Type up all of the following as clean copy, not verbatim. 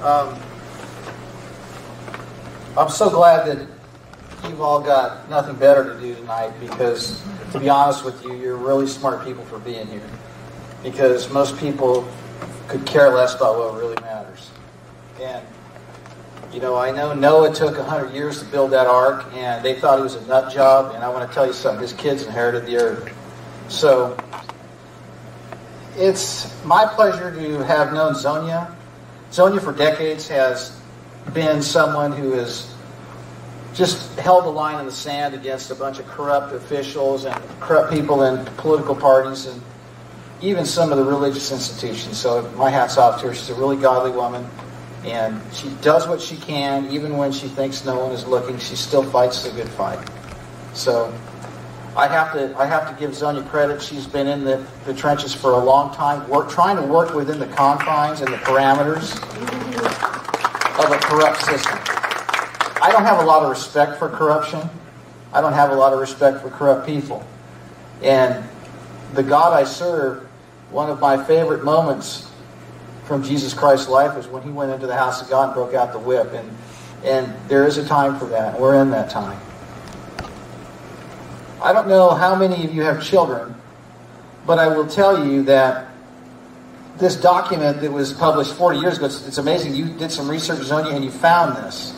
Um, I'm so glad that you've all got nothing better to do tonight because, to be honest with you, you're really smart people for being here. Because most people could care less about what really matters. And, I know Noah took 100 years to build that ark, and they thought he was a nut job, and I want to tell you something, his kids inherited the earth. So, it's my pleasure to have known Zonia. Zonia for decades has been someone who has just held the line in the sand against a bunch of corrupt officials and corrupt people in political parties and even some of the religious institutions. So my hat's off to her. She's a really godly woman, and she does what she can, even when she thinks no one is looking. She still fights the good fight. So I have to give Zonia credit. She's been in the trenches for a long time, trying to work within the confines and the parameters of a corrupt system. I don't have a lot of respect for corruption. I don't have a lot of respect for corrupt people. And the God I serve, one of my favorite moments from Jesus Christ's life is when he went into the house of God and broke out the whip. And there is a time for that. We're in that time. I don't know how many of you have children, but I will tell you that this document that was published 40 years ago, it's amazing. You did some research, Zonia, and you found this.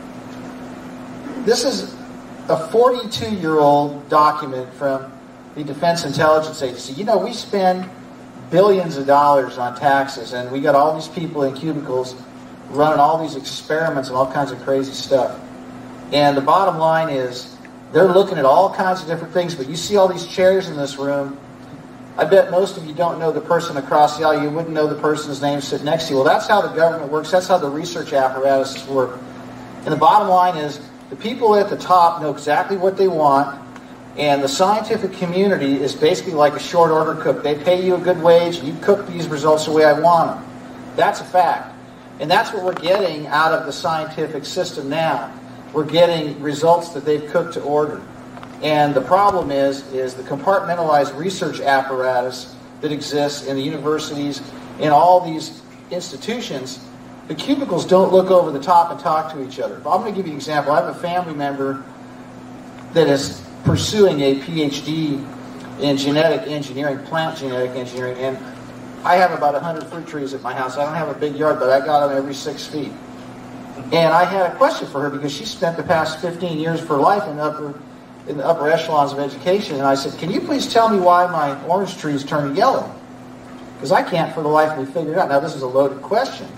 This is a 42-year-old document from the Defense Intelligence Agency. We spend billions of dollars on taxes, and we got all these people in cubicles running all these experiments and all kinds of crazy stuff. And the bottom line is they're looking at all kinds of different things, but you see all these chairs in this room. I bet most of you don't know the person across the aisle. You wouldn't know the person's name sitting next to you. Well, that's how the government works. That's how the research apparatuses work. And the bottom line is the people at the top know exactly what they want, and the scientific community is basically like a short order cook. They pay you a good wage, and you cook these results the way I want them. That's a fact. And that's what we're getting out of the scientific system now. We're getting results that they've cooked to order. And the problem is the compartmentalized research apparatus that exists in the universities, in all these institutions. The cubicles don't look over the top and talk to each other. I'm going to give you an example. I have a family member that is pursuing a PhD in genetic engineering, plant genetic engineering, and I have about 100 fruit trees at my house. I don't have a big yard, but I got them every 6 feet. And I had a question for her because she spent the past 15 years of her life in the upper echelons of education, and I said, can you please tell me why my orange trees turn yellow? Because I can't for the life of me figure it out. Now, this is a loaded question.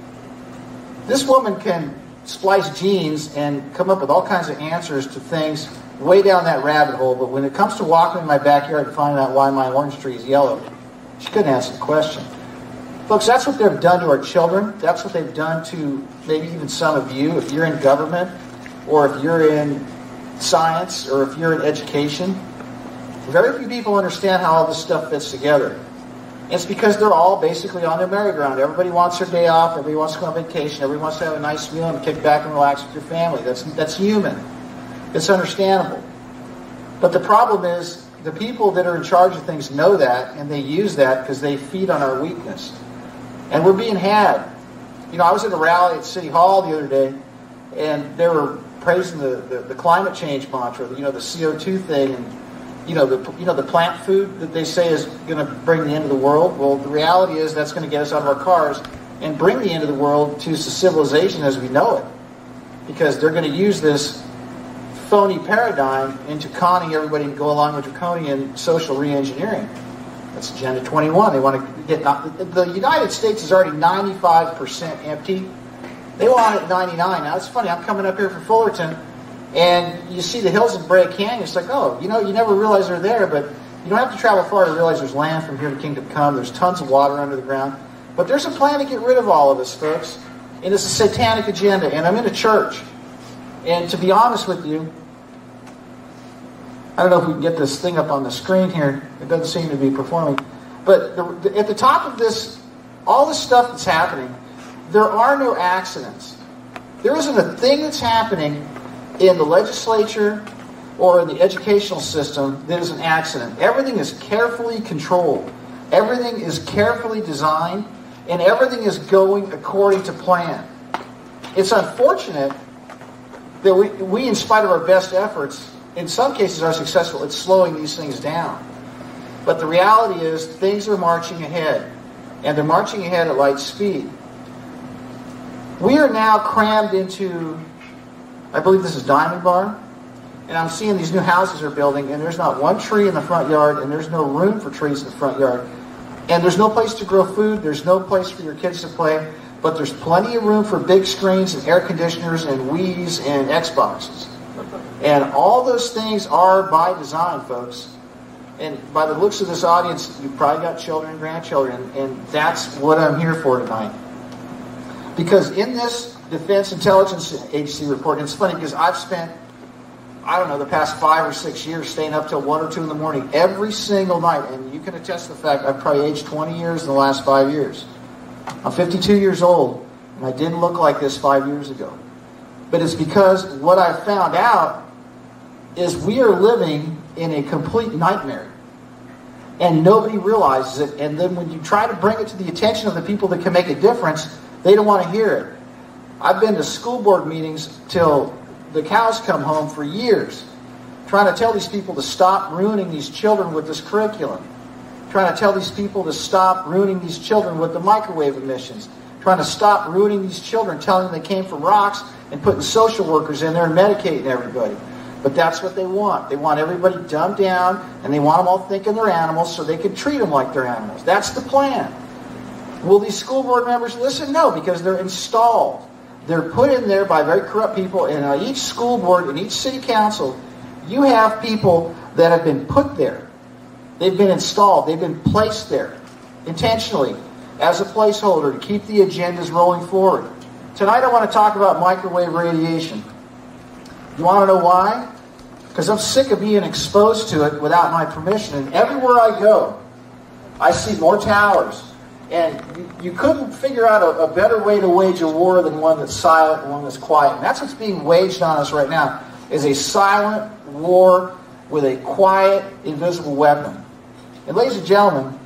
This woman can splice genes and come up with all kinds of answers to things way down that rabbit hole, but when it comes to walking in my backyard and finding out why my orange tree is yellow, she couldn't answer the question. Folks, that's what they've done to our children. That's what they've done to maybe even some of you, if you're in government, or if you're in science, or if you're in education. Very few people understand how all this stuff fits together. It's because they're all basically on their merry-go-round. Everybody wants their day off. Everybody wants to go on vacation. Everybody wants to have a nice meal and kick back and relax with your family. That's human. It's understandable. But the problem is the people that are in charge of things know that, and they use that because they feed on our weakness. And we're being had. I was at a rally at City Hall the other day, and they were praising the climate change mantra, the CO2 thing, and the plant food that they say is going to bring the end of the world. Well, the reality is that's going to get us out of our cars and bring the end of the world to civilization as we know it, because they're going to use this phony paradigm into conning everybody and go along with draconian social re-engineering. That's Agenda 21. They want to get the United States is already 95% empty. They want it at 99. Now, it's funny. I'm coming up here from Fullerton, and you see the hills in Brea Canyon. It's like, you never realize they're there, but you don't have to travel far to realize there's land from here to Kingdom Come. There's tons of water under the ground. But there's a plan to get rid of all of this, folks. And it's a satanic agenda. And I'm in a church. And to be honest with you, I don't know if we can get this thing up on the screen here. It doesn't seem to be performing. But at the top of this, all this stuff that's happening, there are no accidents. There isn't a thing that's happening in the legislature or in the educational system that is an accident. Everything is carefully controlled. Everything is carefully designed. and everything is going according to plan. It's unfortunate that we, in spite of our best efforts, in some cases are successful at slowing these things down. But the reality is things are marching ahead, and they're marching ahead at light speed. We are now crammed into, I believe this is Diamond Bar, and I'm seeing these new houses are building, and there's not one tree in the front yard, and there's no room for trees in the front yard. And there's no place to grow food, there's no place for your kids to play, but there's plenty of room for big screens and air conditioners and Wii's and Xboxes. And all those things are by design, folks. And by the looks of this audience, you've probably got children and grandchildren, and that's what I'm here for tonight. Because in this Defense Intelligence Agency report, and it's funny because I've spent, I don't know, the past 5 or 6 years staying up till 1 or 2 in the morning every single night, and you can attest to the fact I've probably aged 20 years in the last 5 years. I'm 52 years old, and I didn't look like this 5 years ago. But it's because what I found out is we are living in a complete nightmare. And nobody realizes it. And then when you try to bring it to the attention of the people that can make a difference, they don't want to hear it. I've been to school board meetings till the cows come home for years, trying to tell these people to stop ruining these children with this curriculum. Trying to tell these people to stop ruining these children with the microwave emissions. Trying to stop ruining these children, telling them they came from rocks and putting social workers in there and medicating everybody. But that's what they want. They want everybody dumbed down, and they want them all thinking they're animals so they can treat them like they're animals. That's the plan. Will these school board members listen? No, because they're installed. They're put in there by very corrupt people, and each school board and each city council, you have people that have been put there. They've been installed. They've been placed there intentionally as a placeholder to keep the agendas rolling forward. Tonight I want to talk about microwave radiation. You want to know why? Because I'm sick of being exposed to it without my permission. And everywhere I go, I see more towers. And you couldn't figure out a better way to wage a war than one that's silent and one that's quiet. And that's what's being waged on us right now, is a silent war with a quiet, invisible weapon. And ladies and gentlemen,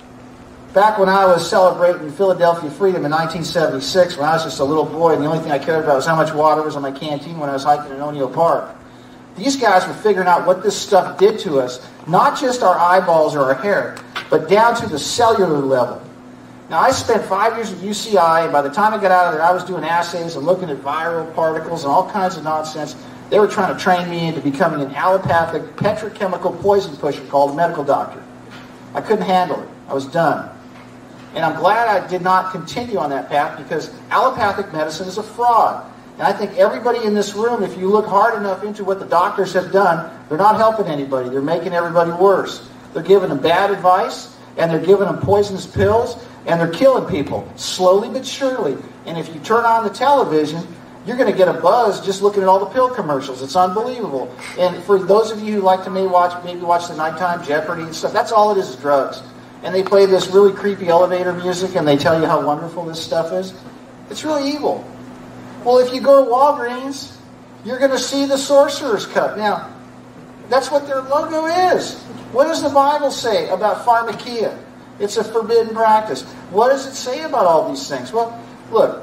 back when I was celebrating Philadelphia freedom in 1976, when I was just a little boy, and the only thing I cared about was how much water was in my canteen when I was hiking in O'Neill Park, these guys were figuring out what this stuff did to us, not just our eyeballs or our hair, but down to the cellular level. Now, I spent 5 years at UCI, and by the time I got out of there, I was doing assays and looking at viral particles and all kinds of nonsense. They were trying to train me into becoming an allopathic petrochemical poison pusher called a medical doctor. I couldn't handle it. I was done. And I'm glad I did not continue on that path, because allopathic medicine is a fraud. And I think everybody in this room, if you look hard enough into what the doctors have done, they're not helping anybody. They're making everybody worse. They're giving them bad advice, and they're giving them poisonous pills, and they're killing people, slowly but surely. And if you turn on the television, you're going to get a buzz just looking at all the pill commercials. It's unbelievable. And for those of you who like to maybe watch the nighttime Jeopardy and stuff, that's all it is drugs. And they play this really creepy elevator music, and they tell you how wonderful this stuff is. It's really evil. Well, if you go to Walgreens, you're going to see the Sorcerer's Cup. Now, that's what their logo is. What does the Bible say about pharmakia? It's a forbidden practice. What does it say about all these things? Well, look,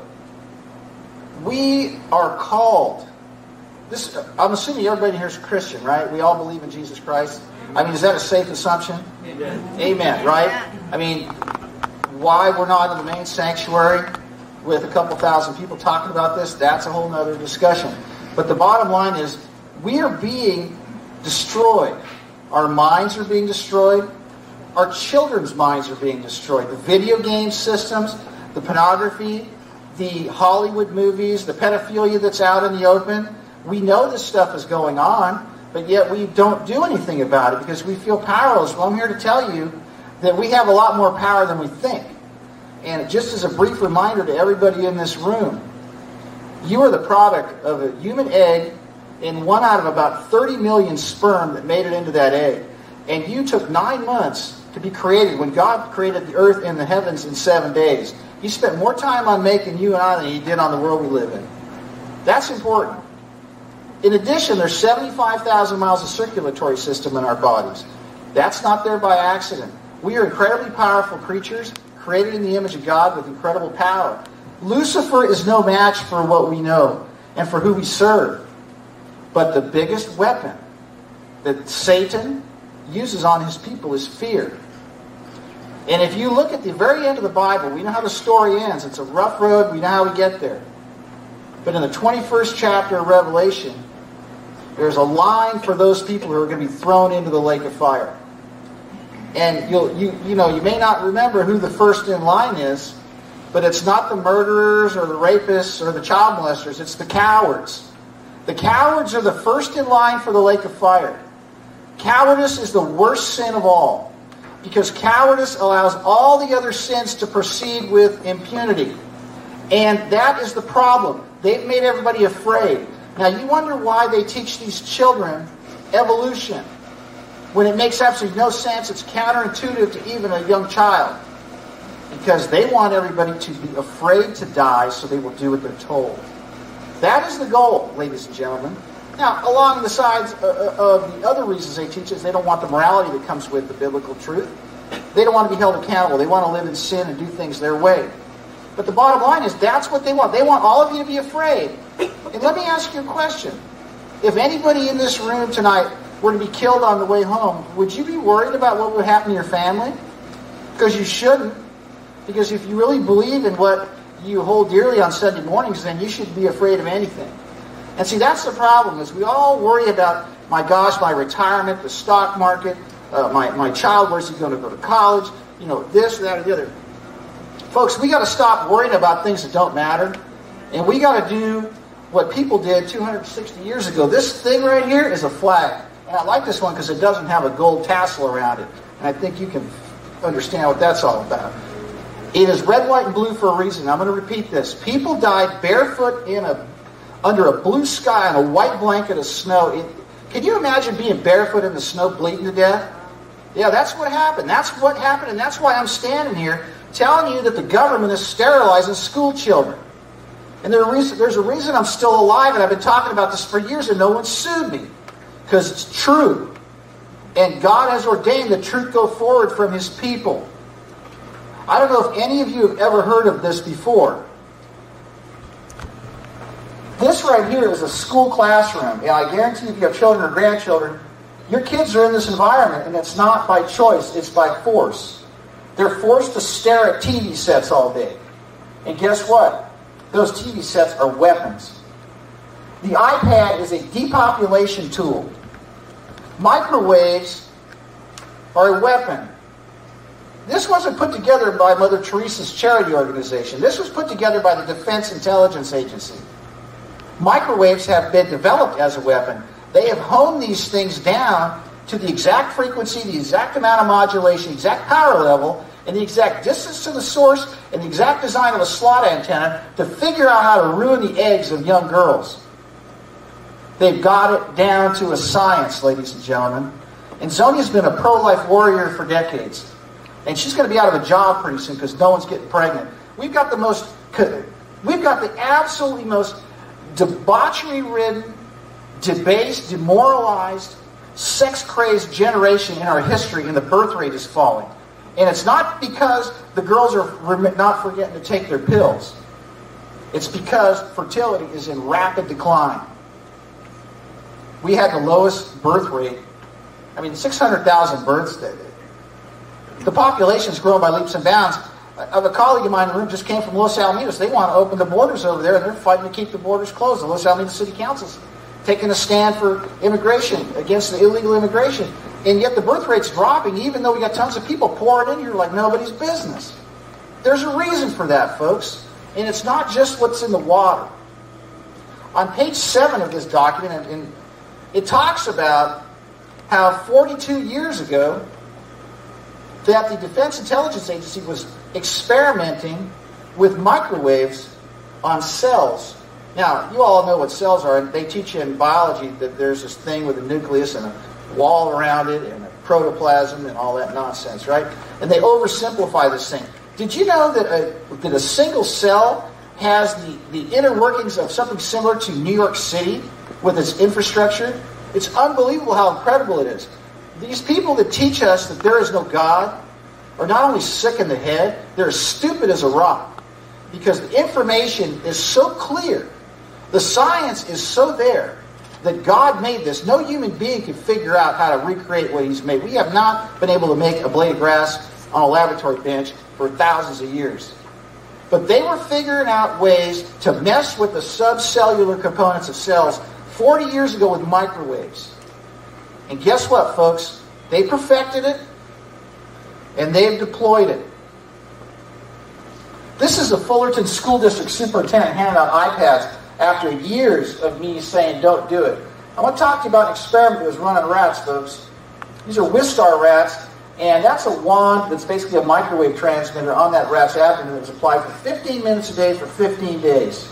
we are called. I'm assuming everybody here is Christian, right? We all believe in Jesus Christ. I mean, is that a safe assumption? Amen. Amen, right? I mean, why we're not in the main sanctuary with a couple thousand people talking about this, that's a whole other discussion. But the bottom line is, we are being destroyed. Our minds are being destroyed. Our children's minds are being destroyed. The video game systems, the pornography, the Hollywood movies, the pedophilia that's out in the open. We know this stuff is going on, but yet we don't do anything about it because we feel powerless. Well, I'm here to tell you that we have a lot more power than we think. And just as a brief reminder to everybody in this room, you are the product of a human egg and one out of about 30 million sperm that made it into that egg. And you took 9 months to be created when God created the earth and the heavens in 7 days. He spent more time on making you and I than he did on the world we live in. That's important. In addition, there's 75,000 miles of circulatory system in our bodies. That's not there by accident. We are incredibly powerful creatures created in the image of God with incredible power. Lucifer is no match for what we know and for who we serve. But the biggest weapon that Satan uses on his people is fear. And if you look at the very end of the Bible, we know how the story ends. It's a rough road. We know how we get there. But in the 21st chapter of Revelation, there's a line for those people who are going to be thrown into the lake of fire. And you may not remember who the first in line is, but it's not the murderers or the rapists or the child molesters. It's the cowards. The cowards are the first in line for the lake of fire. Cowardice is the worst sin of all, because cowardice allows all the other sins to proceed with impunity. And that is the problem. They've made everybody afraid. Now you wonder why they teach these children evolution, when it makes absolutely no sense. It's counterintuitive to even a young child. Because they want everybody to be afraid to die, so they will do what they're told. That is the goal, ladies and gentlemen. Now, along the sides of the other reasons they teach is they don't want the morality that comes with the biblical truth. They don't want to be held accountable. They want to live in sin and do things their way. But the bottom line is that's what they want. They want all of you to be afraid. And let me ask you a question. If anybody in this room tonight were to be killed on the way home, would you be worried about what would happen to your family? Because you shouldn't. Because if you really believe in what you hold dearly on Sunday mornings, then you shouldn't be afraid of anything. And see, that's the problem, is we all worry about, my gosh, my retirement, the stock market, my child, where's he going to go to college, this, that, or the other. Folks, we got to stop worrying about things that don't matter. And we got to do what people did 260 years ago. This thing right here is a flag. And I like this one because it doesn't have a gold tassel around it. And I think you can understand what that's all about. It is red, white, and blue for a reason. I'm going to repeat this. People died barefoot under a blue sky on a white blanket of snow. Can you imagine being barefoot in the snow, bleeding to death? Yeah, that's what happened. That's what happened, and that's why I'm standing here telling you that the government is sterilizing school children. And there's a reason I'm still alive, and I've been talking about this for years, and no one sued me. Because it's true. And God has ordained the truth go forward from His people. I don't know if any of you have ever heard of this before. This right here is a school classroom. And I guarantee if you have children or grandchildren, your kids are in this environment, and it's not by choice, it's by force. They're forced to stare at TV sets all day. And guess what? Those TV sets are weapons. The iPad is a depopulation tool. Microwaves are a weapon. This wasn't put together by Mother Teresa's charity organization. This was put together by the Defense Intelligence Agency. Microwaves have been developed as a weapon. They have honed these things down to the exact frequency, the exact amount of modulation, the exact power level, and the exact distance to the source, and the exact design of a slot antenna to figure out how to ruin the eggs of young girls. They've got it down to a science, ladies and gentlemen. And Zonia's been a pro-life warrior for decades. And she's going to be out of a job pretty soon because no one's getting pregnant. We've got the absolutely most debauchery-ridden, debased, demoralized, sex-crazed generation in our history, and the birth rate is falling. And it's not because the girls are not forgetting to take their pills. It's because fertility is in rapid decline. We had the lowest birth rate. 600,000 births. The population's grown by leaps and bounds. A colleague of mine in the room just came from Los Alamitos. They want to open the borders over there, and they're fighting to keep the borders closed. The Los Alamitos City Council's taking a stand for immigration, against the illegal immigration. And yet the birth rate's dropping, even though we got tons of people pouring in here like nobody's business. There's a reason for that, folks. And it's not just what's in the water. On page 7 of this document, and it talks about how 42 years ago that the Defense Intelligence Agency was experimenting with microwaves on cells. Now, you all know what cells are, and they teach you in biology that there's this thing with a nucleus and a wall around it and a protoplasm and all that nonsense, right? And they oversimplify this thing. Did you know that a single cell has the inner workings of something similar to New York City with its infrastructure? It's unbelievable how incredible it is. These people that teach us that there is no God, are not only sick in the head, they're as stupid as a rock. Because the information is so clear, the science is so there, that God made this. No human being can figure out how to recreate what He's made. We have not been able to make a blade of grass on a laboratory bench for thousands of years. But they were figuring out ways to mess with the subcellular components of cells 40 years ago with microwaves. And guess what, folks? They perfected it, and they've deployed it. This is a Fullerton School District superintendent handing out iPads after years of me saying, don't do it. I want to talk to you about an experiment that was run on rats, folks. These are Wistar rats, and that's a wand that's basically a microwave transmitter on that rat's abdomen that was applied for 15 minutes a day for 15 days.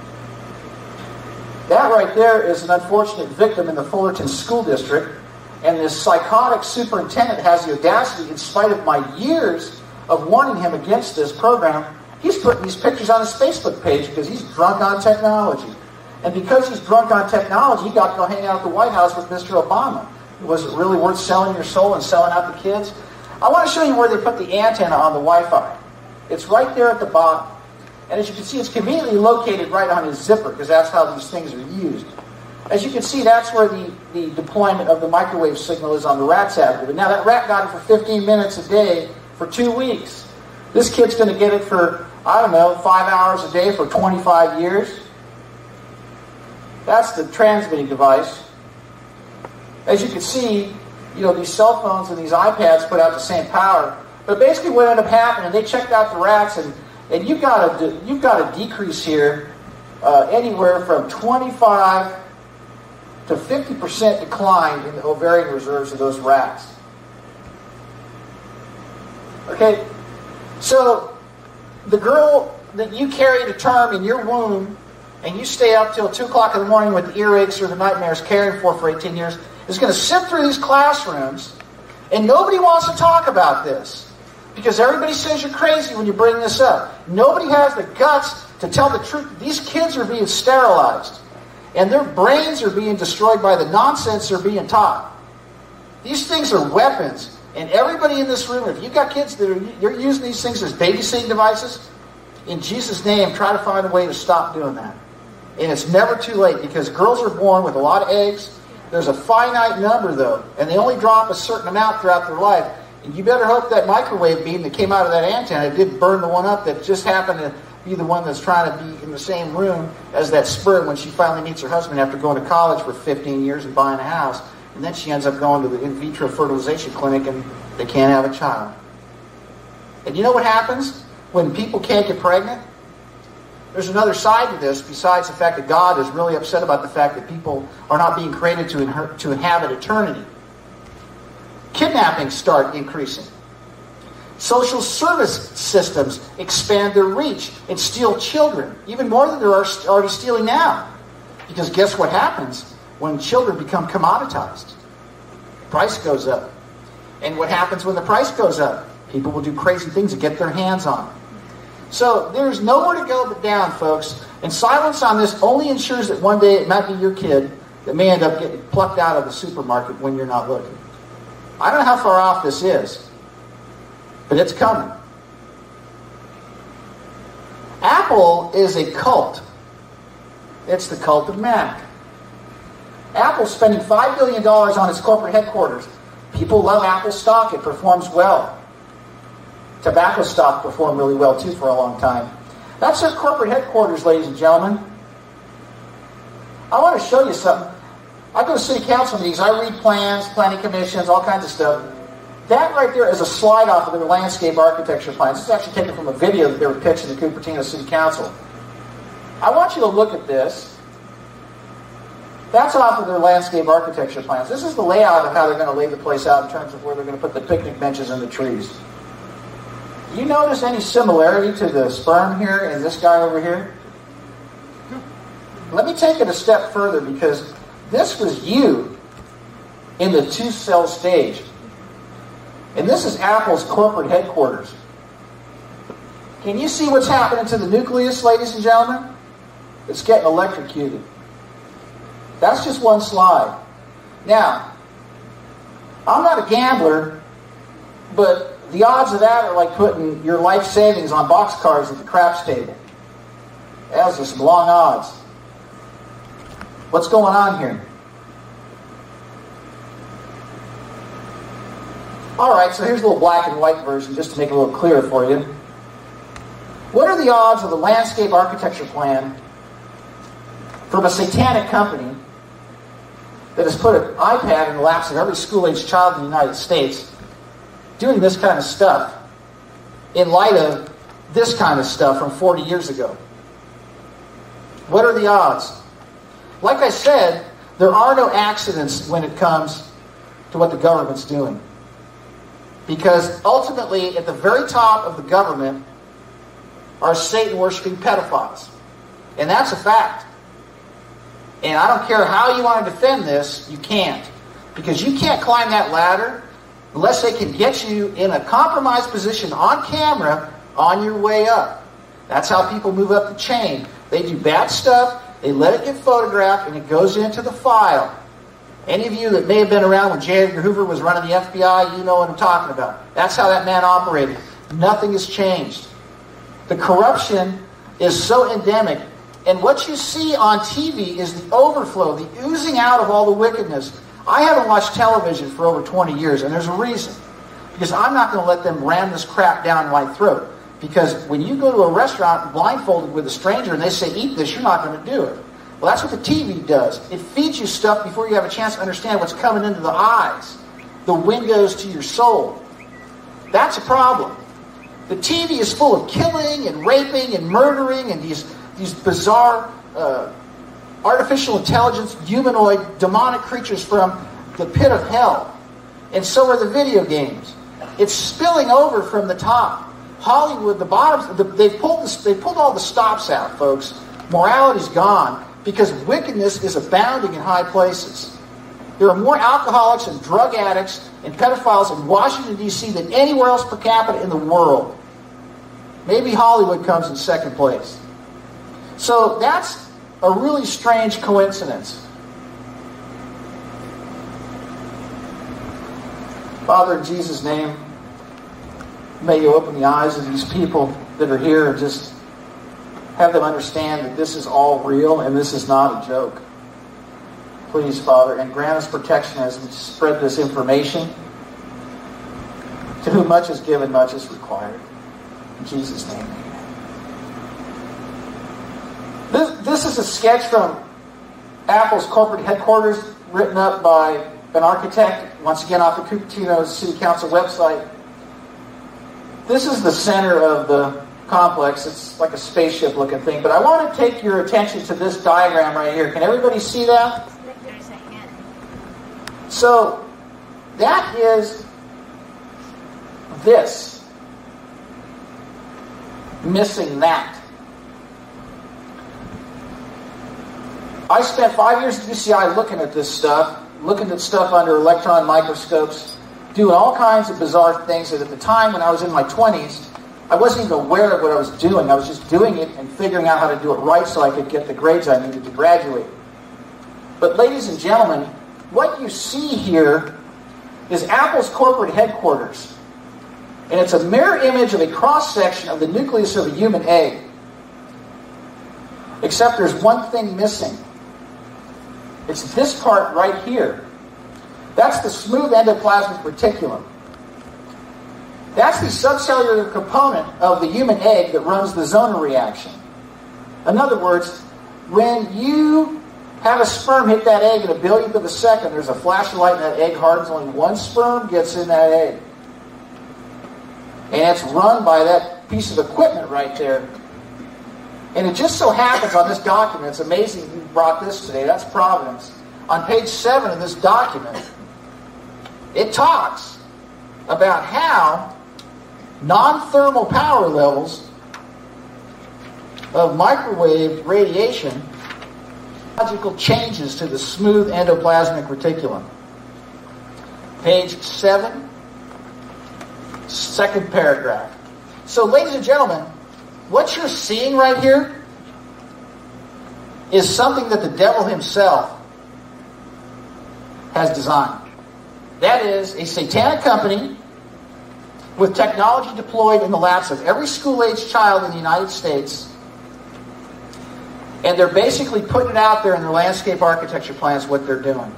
That right there is an unfortunate victim in the Fullerton School District, and this psychotic superintendent has the audacity, in spite of my years of warning him against this program, he's putting these pictures on his Facebook page because he's drunk on technology. And because he's drunk on technology, he got to go hang out at the White House with Mr. Obama. Was it really worth selling your soul and selling out the kids? I want to show you where they put the antenna on the Wi-Fi. It's right there at the bottom. And as you can see, it's conveniently located right on his zipper because that's how these things are used. As you can see, that's where the deployment of the microwave signal is on the rat's abdomen. Now, that rat got it for 15 minutes a day for 2 weeks. This kid's going to get it for, 5 hours a day for 25 years. That's the transmitting device. As you can see, these cell phones and these iPads put out the same power. But basically what ended up happening, they checked out the rats, and you've got a decrease here anywhere from 25 to 50% decline in the ovarian reserves of those rats. Okay, so the girl that you carry to term in your womb and you stay up till 2 o'clock in the morning with the earaches or the nightmares caring for 18 years is going to sit through these classrooms, and nobody wants to talk about this because everybody says you're crazy when you bring this up. Nobody has the guts to tell the truth. These kids are being sterilized, and their brains are being destroyed by the nonsense they're being taught. These things are weapons, and everybody in this room, if you've got kids you're using these things as babysitting devices, in Jesus' name, try to find a way to stop doing that. And it's never too late because girls are born with a lot of eggs. There's a finite number, though, and they only drop a certain amount throughout their life. And you better hope that microwave beam that came out of that antenna didn't burn the one up that just happened to be the one that's trying to be in the same room as that sperm when she finally meets her husband after going to college for 15 years and buying a house. And then she ends up going to the in vitro fertilization clinic and they can't have a child. And you know what happens when people can't get pregnant? There's another side to this besides the fact that God is really upset about the fact that people are not being created to inhabit eternity. Kidnappings start increasing. Social service systems expand their reach and steal children, even more than they're already stealing now. Because guess what happens when children become commoditized? Price goes up. And what happens when the price goes up? People will do crazy things to get their hands on it. So there's nowhere to go but down, folks. And silence on this only ensures that one day it might be your kid that may end up getting plucked out of the supermarket when you're not looking. I don't know how far off this is, but it's coming. Apple is a cult. It's the cult of Mac. Apple's spending $5 billion on its corporate headquarters. People love Apple stock. It performs well. Tobacco stock performed really well, too, for a long time. That's their corporate headquarters, ladies and gentlemen. I want to show you something. I go to city council meetings. I read plans, planning commissions, all kinds of stuff. That right there is a slide off of their landscape architecture plans. This is actually taken from a video that they were pitching to Cupertino City Council. I want you to look at this. That's off of their landscape architecture plans. This is the layout of how they're going to lay the place out in terms of where they're going to put the picnic benches and the trees. You notice any similarity to the sperm here and this guy over here? Let me take it a step further because this was you in the 2-cell stage. And this is Apple's corporate headquarters. Can you see what's happening to the nucleus, ladies and gentlemen? It's getting electrocuted. That's just one slide. Now, I'm not a gambler, but The odds of that are like putting your life savings on boxcars at the craps table. Those are some long odds. What's going on here? All right, so here's a little black and white version just to make it a little clearer for you. What are the odds of the landscape architecture plan from a satanic company that has put an iPad in the laps of every school-aged child in the United States doing this kind of stuff in light of this kind of stuff from 40 years ago? What are the odds? Like I said, there are no accidents when it comes to what the government's doing. Because ultimately, at the very top of the government are Satan-worshipping pedophiles. And that's a fact. And I don't care how you want to defend this, you can't. Because you can't climb that ladder unless they can get you in a compromised position on camera on your way up. That's how people move up the chain. They do bad stuff, they let it get photographed, and it goes into the file. Any of you that may have been around when J. Edgar Hoover was running the FBI, you know what I'm talking about. That's how that man operated. Nothing has changed. The corruption is so endemic. And what you see on TV is the overflow, the oozing out of all the wickedness. I haven't watched television for over 20 years, and there's a reason. Because I'm not going to let them ram this crap down my throat. Because when you go to a restaurant blindfolded with a stranger and they say, eat this, you're not going to do it. Well, that's what the TV does. It feeds you stuff before you have a chance to understand what's coming into the eyes, the windows to your soul. That's a problem. The TV is full of killing and raping and murdering and these bizarre artificial intelligence, humanoid, demonic creatures from the pit of hell. And so are the video games. It's spilling over from the top. Hollywood, the bottoms, they've pulled all the stops out, folks. Morality's gone because wickedness is abounding in high places. There are more alcoholics and drug addicts and pedophiles in Washington, D.C. than anywhere else per capita in the world. Maybe Hollywood comes in second place. So that's a really strange coincidence. Father, in Jesus' name, may you open the eyes of these people that are here and just have them understand that this is all real and this is not a joke. Please, Father, and grant us protection as we spread this information. To whom much is given, much is required. In Jesus' name, amen. This is a sketch from Apple's corporate headquarters, written up by an architect, once again off the Cupertino City Council website. This is the center of the complex. It's like a spaceship looking thing. But I want to take your attention to this diagram right here. Can everybody see that? So that is this. Missing that. I spent 5 years at UCI looking at this stuff, looking at stuff under electron microscopes, doing all kinds of bizarre things that at the time when I was in my 20s, I wasn't even aware of what I was doing. I was just doing it and figuring out how to do it right so I could get the grades I needed to graduate. But ladies and gentlemen, what you see here is Apple's corporate headquarters. And it's a mirror image of a cross-section of the nucleus of a human egg. Except there's one thing missing. It's this part right here. That's the smooth endoplasmic reticulum. That's the subcellular component of the human egg that runs the Zoner reaction. In other words, when you have a sperm hit that egg in a billionth of a second, there's a flash of light and that egg hardens. Only one sperm gets in that egg. And it's run by that piece of equipment right there. And it just so happens on this document, it's amazing you brought this today, that's Providence. On page 7 of this document, it talks about how non-thermal power levels of microwave radiation logical changes to the smooth endoplasmic reticulum. Page 7, second paragraph. So, ladies and gentlemen, what you're seeing right here is something that the devil himself has designed. That is a satanic company with technology deployed in the laps of every school-age child in the United States. And they're basically putting it out there in their landscape architecture plans what they're doing.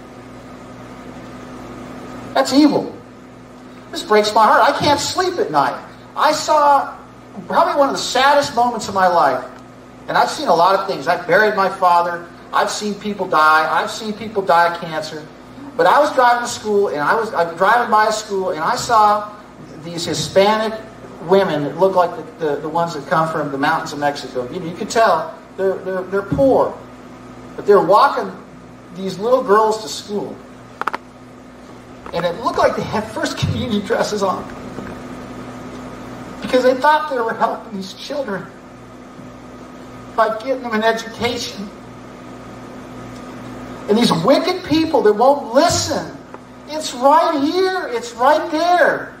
That's evil. This breaks my heart. I can't sleep at night. I saw probably one of the saddest moments of my life. And I've seen a lot of things. I've buried my father. I've seen people die. I've seen people die of cancer. But I was driving to school, and I was driving by a school, and I saw these Hispanic women that look like the ones that come from the mountains of Mexico. You could tell they're poor. But they're walking these little girls to school. And it looked like they had First Communion dresses on. Because they thought they were helping these children by getting them an education. And these wicked people that won't listen. It's right here. It's right there.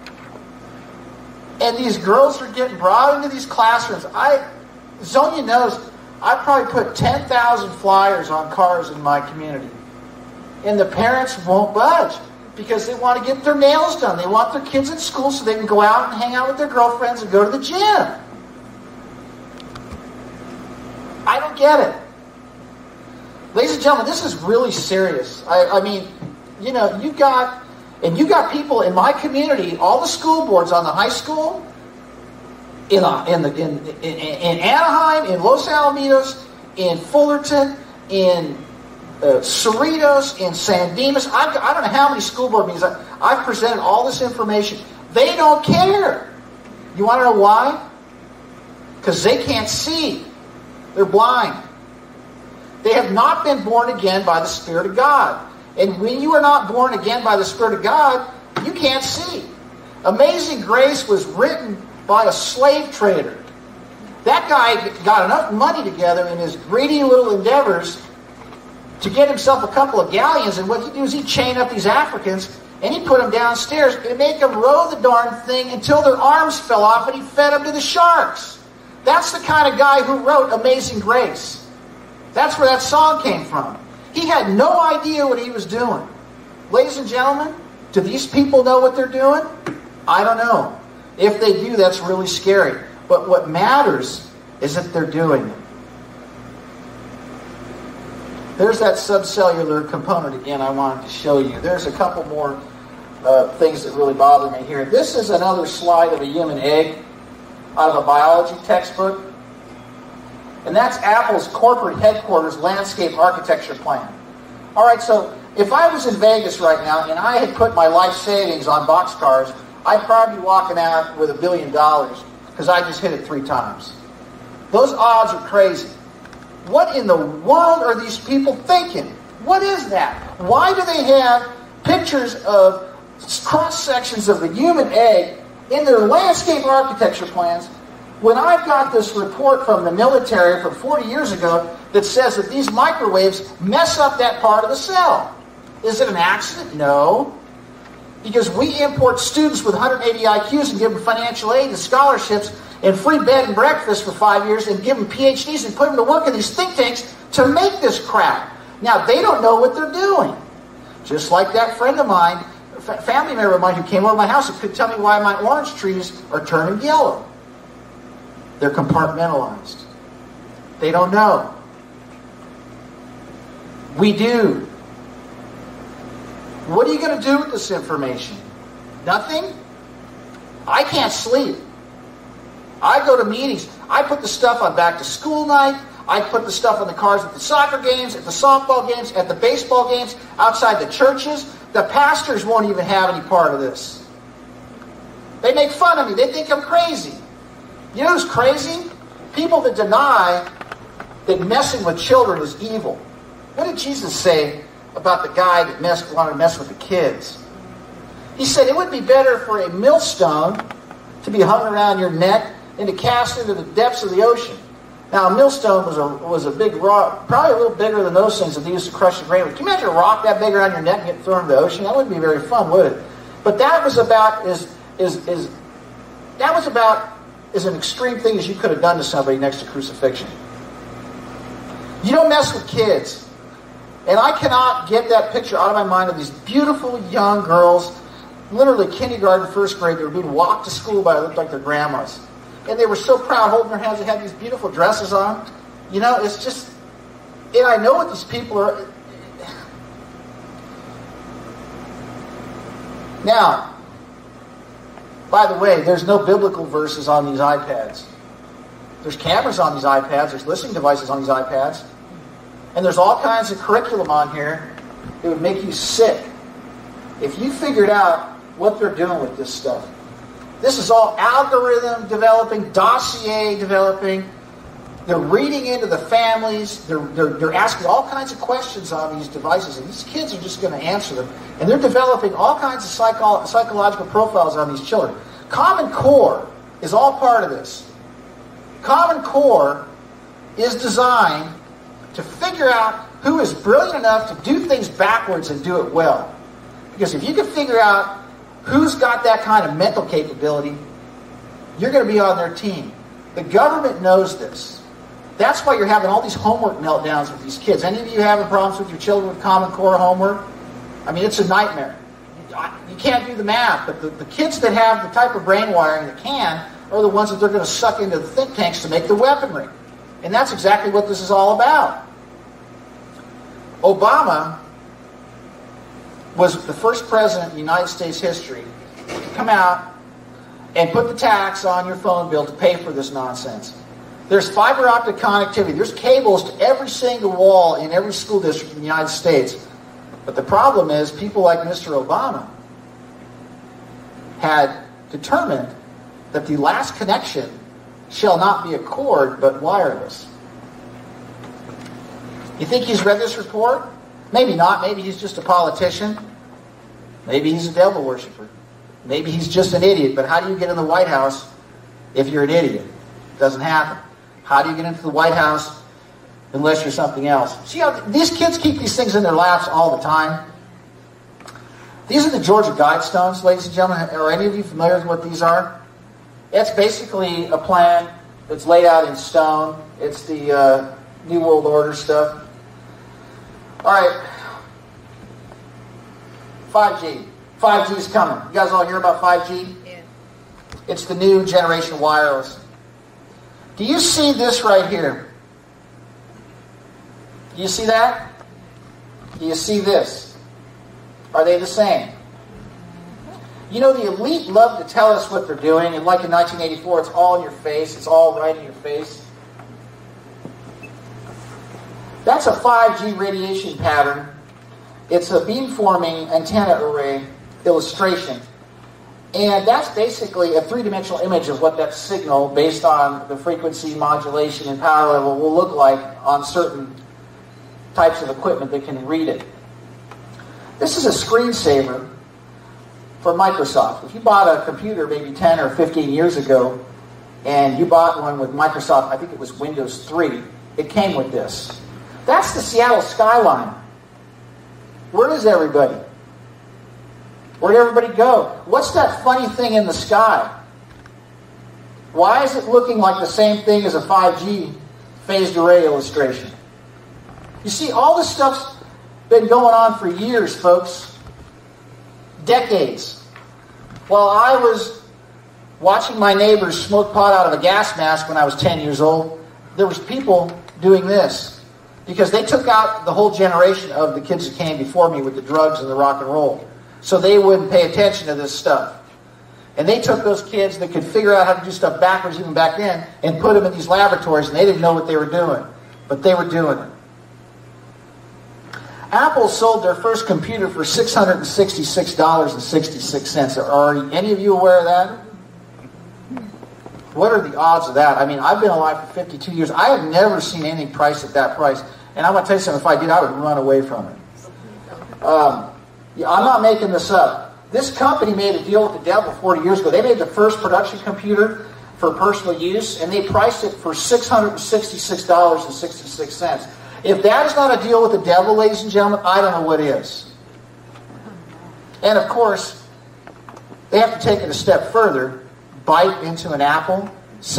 And these girls are getting brought into these classrooms. Zonia knows, I probably put 10,000 flyers on cars in my community. And the parents won't budge. Because they want to get their nails done. They want their kids at school so they can go out and hang out with their girlfriends and go to the gym. I don't get it. Ladies and gentlemen, this is really serious. I mean, you know, you got people in my community, all the school boards on the high school, in Anaheim, in Los Alamitos, in Fullerton, in Cerritos, in San Dimas. I don't know how many school board meetings. I've presented all this information. They don't care. You want to know why? Because they can't see. They're blind. They have not been born again by the Spirit of God. And when you are not born again by the Spirit of God, you can't see. Amazing Grace was written by a slave trader. That guy got enough money together in his greedy little endeavors to get himself a couple of galleons, and what he'd do is he'd chain up these Africans, and he'd put them downstairs and make them row the darn thing until their arms fell off, and he fed them to the sharks. That's the kind of guy who wrote Amazing Grace. That's where that song came from. He had no idea what he was doing. Ladies and gentlemen, do these people know what they're doing? I don't know. If they do, that's really scary. But what matters is that they're doing it. There's that subcellular component again I wanted to show you. There's a couple more things that really bother me here. This is another slide of a human egg out of a biology textbook. And that's Apple's corporate headquarters landscape architecture plan. All right, so if I was in Vegas right now and I had put my life savings on boxcars, I'd probably be walking out with $1 billion because I just hit it 3 times. Those odds are crazy. What in the world are these people thinking? What is that? Why do they have pictures of cross-sections of the human egg in their landscape architecture plans when I've got this report from the military from 40 years ago that says that these microwaves mess up that part of the cell? Is it an accident? No. Because we import students with 180 IQs and give them financial aid and scholarships and free bed and breakfast for 5 years and give them PhDs and put them to work in these think tanks to make this crap. Now, they don't know what they're doing. Just like that friend of mine, a family member of mine who came over to my house and could tell me why my orange trees are turning yellow. They're compartmentalized. They don't know. We do. What are you going to do with this information? Nothing? I can't sleep. I go to meetings. I put the stuff on back to school night. I put the stuff on the cars at the soccer games, at the softball games, at the baseball games, outside the churches. The pastors won't even have any part of this. They make fun of me. They think I'm crazy. You know who's crazy? People that deny that messing with children is evil. What did Jesus say about the guy that wanted to mess with the kids? He said it would be better for a millstone to be hung around your neck than to cast into the depths of the ocean. Now, a millstone was a big rock, probably a little bigger than those things that they used to crush the grain with. Can you imagine a rock that big around your neck and get thrown into the ocean? That wouldn't be very fun, would it? But that was about as an extreme thing as you could have done to somebody next to crucifixion. You don't mess with kids. And I cannot get that picture out of my mind of these beautiful young girls literally kindergarten, first grade, they were being walked to school by what looked like their grandmas. And they were so proud holding their hands. They had these beautiful dresses on. You know, it's just, and I know what these people are. Now, by the way, there's no biblical verses on these iPads. There's cameras on these iPads. There's listening devices on these iPads. And there's all kinds of curriculum on here that would make you sick if you figured out what they're doing with this stuff. This is all algorithm developing, dossier developing. They're reading into the families. They're asking all kinds of questions on these devices. And these kids are just going to answer them. And they're developing all kinds of psychological profiles on these children. Common Core is all part of this. Common Core is designed to figure out who is brilliant enough to do things backwards and do it well. Because if you can figure out who's got that kind of mental capability, you're going to be on their team. The government knows this. That's why you're having all these homework meltdowns with these kids. Any of you having problems with your children with Common Core homework? I mean, it's a nightmare. You can't do the math, but the kids that have the type of brain wiring that can are the ones that they're going to suck into the think tanks to make the weaponry. And that's exactly what this is all about. Obama was the first president in United States history to come out and put the tax on your phone bill to pay for this nonsense. There's fiber optic connectivity. There's cables to every single wall in every school district in the United States. But the problem is people like Mr. Obama had determined that the last connection shall not be a cord but wireless. You think he's read this report? Maybe not. Maybe he's just a politician. Maybe he's a devil worshiper. Maybe he's just an idiot. But how do you get in the White House if you're an idiot? It doesn't happen. How do you get into the White House unless you're something else? See how these kids keep these things in their laps all the time? These are the Georgia Guidestones, ladies and gentlemen. Are any of you familiar with what these are? It's basically a plan that's laid out in stone. It's the New World Order stuff. All right. 5G. 5G is coming. You guys all hear about 5G? Yeah. It's the new generation of wireless. Do you see this right here? Do you see that? Do you see this? Are they the same? You know, the elite love to tell us what they're doing, and like in 1984, it's all in your face. It's all right in your face. That's a 5G radiation pattern. It's a beamforming antenna array illustration. And that's basically a three-dimensional image of what that signal, based on the frequency, modulation, and power level, will look like on certain types of equipment that can read it. This is a screensaver for Microsoft. If you bought a computer maybe 10 or 15 years ago, and you bought one with Microsoft, I think it was Windows 3, it came with this. That's the Seattle skyline. Where is everybody? Where'd everybody go? What's that funny thing in the sky? Why is it looking like the same thing as a 5G phased array illustration? You see, all this stuff's been going on for years, folks. Decades. While I was watching my neighbors smoke pot out of a gas mask when I was 10 years old, there was people doing this. Because they took out the whole generation of the kids that came before me with the drugs and the rock and roll. So they wouldn't pay attention to this stuff. And they took those kids that could figure out how to do stuff backwards even back then and put them in these laboratories, and they didn't know what they were doing. But they were doing it. Apple sold their first computer for $666.66. Are any of you aware of that? What are the odds of that? I mean, I've been alive for 52 years. I have never seen anything priced at that price. And I'm going to tell you something, if I did, I would run away from it. I'm not making this up. This company made a deal with the devil 40 years ago. They made the first production computer for personal use, and they priced it for $666.66. If that is not a deal with the devil, ladies and gentlemen, I don't know what is. And of course, they have to take it a step further. Bite into an apple,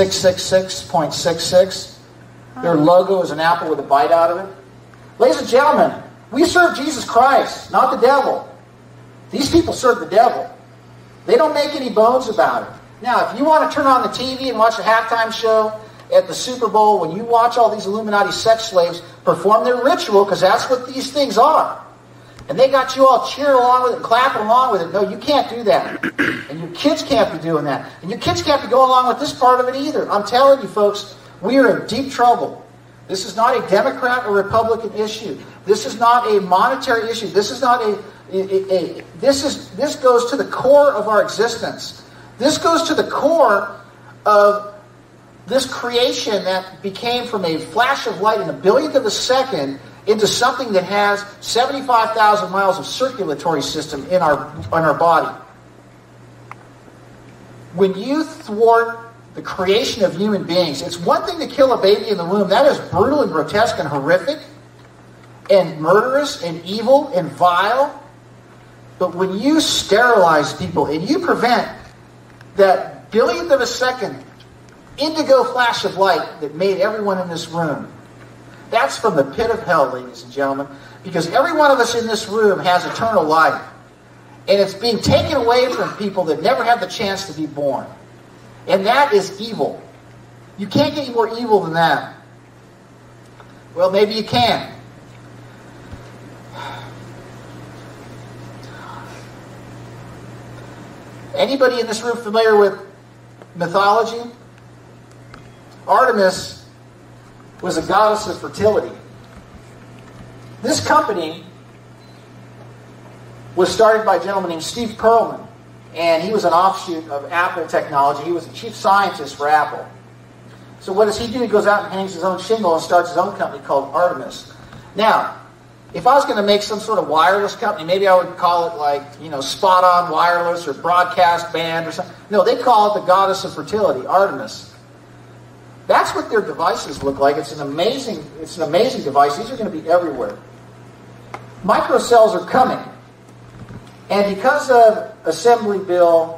666.66. Their logo is an apple with a bite out of it. Ladies and gentlemen, we serve Jesus Christ, not the devil. These people serve the devil. They don't make any bones about it. Now, if you want to turn on the TV and watch a halftime show at the Super Bowl, when you watch all these Illuminati sex slaves perform their ritual, because that's what these things are, and they got you all cheering along with it, clapping along with it, no, you can't do that. And your kids can't be doing that. And your kids can't be going along with this part of it either. I'm telling you, folks, we are in deep trouble. This is not a Democrat or Republican issue. This is not a monetary issue. This is not this goes to the core of our existence. This goes to the core of this creation that became from a flash of light in a billionth of a second into something that has 75,000 miles of circulatory system in our body. When you thwart the creation of human beings, it's one thing to kill a baby in the womb. That is brutal and grotesque and horrific and murderous and evil and vile. But when you sterilize people and you prevent that billionth of a second indigo flash of light that made everyone in this room, that's from the pit of hell, ladies and gentlemen, because every one of us in this room has eternal life. And it's being taken away from people that never had the chance to be born. And that is evil. You can't get any more evil than that. Well, maybe you can. Anybody in this room familiar with mythology? Artemis was a goddess of fertility. This company was started by a gentleman named Steve Perlman, and he was an offshoot of Apple technology. He was the chief scientist for Apple. So what does he do? He goes out and hangs his own shingle and starts his own company called Artemis. Now, if I was going to make some sort of wireless company, maybe I would call it like, Spot On Wireless or Broadcast Band or something. No, they call it the goddess of fertility, Artemis. That's what their devices look like. It's an amazing device. These are going to be everywhere. Microcells are coming. And because of Assembly bills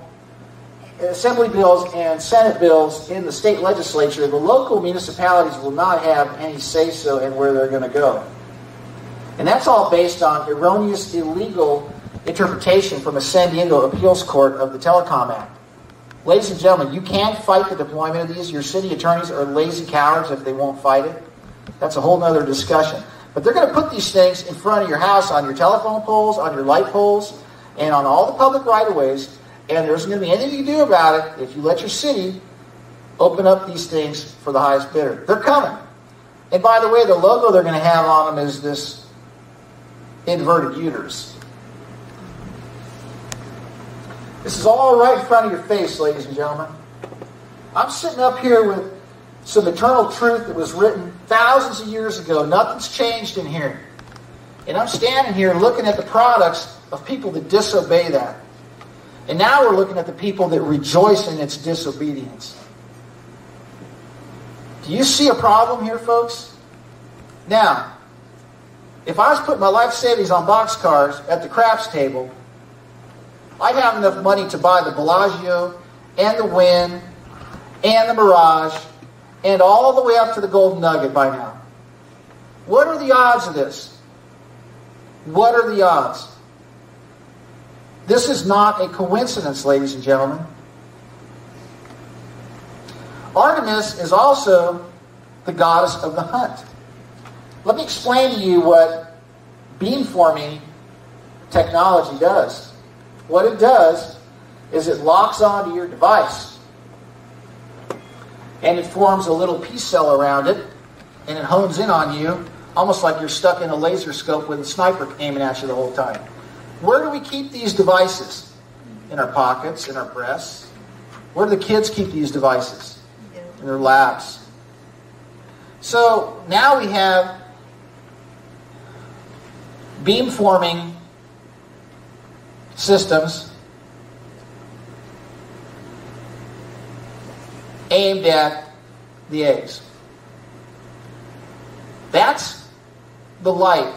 and Senate bills in the state legislature, the local municipalities will not have any say-so in where they're going to go. And that's all based on erroneous, illegal interpretation from a San Diego appeals court of the Telecom Act. Ladies and gentlemen, you can't fight the deployment of these. Your city attorneys are lazy cowards if they won't fight it. That's a whole other discussion. But they're going to put these things in front of your house, on your telephone poles, on your light poles, and on all the public right-of-ways. And there isn't going to be anything you can do about it if you let your city open up these things for the highest bidder. They're coming. And by the way, the logo they're going to have on them is this inverted uterus. This is all right in front of your face, ladies and gentlemen. I'm sitting up here with some eternal truth that was written thousands of years ago. Nothing's changed in here. And I'm standing here looking at the products of people that disobey that. And now we're looking at the people that rejoice in its disobedience. Do you see a problem here, folks? Now, if I was putting my life savings on boxcars at the craps table, I'd have enough money to buy the Bellagio and the Wynn and the Mirage and all the way up to the Golden Nugget by now. What are the odds of this? What are the odds? This is not a coincidence, ladies and gentlemen. Artemis is also the goddess of the hunt. Let me explain to you what beamforming technology does. What it does is it locks onto your device and it forms a little P cell around it and it hones in on you almost like you're stuck in a laser scope with a sniper aiming at you the whole time. Where do we keep these devices? In our pockets, in our breasts. Where do the kids keep these devices? In their laps. So now we have beamforming systems aimed at the eggs. That's the light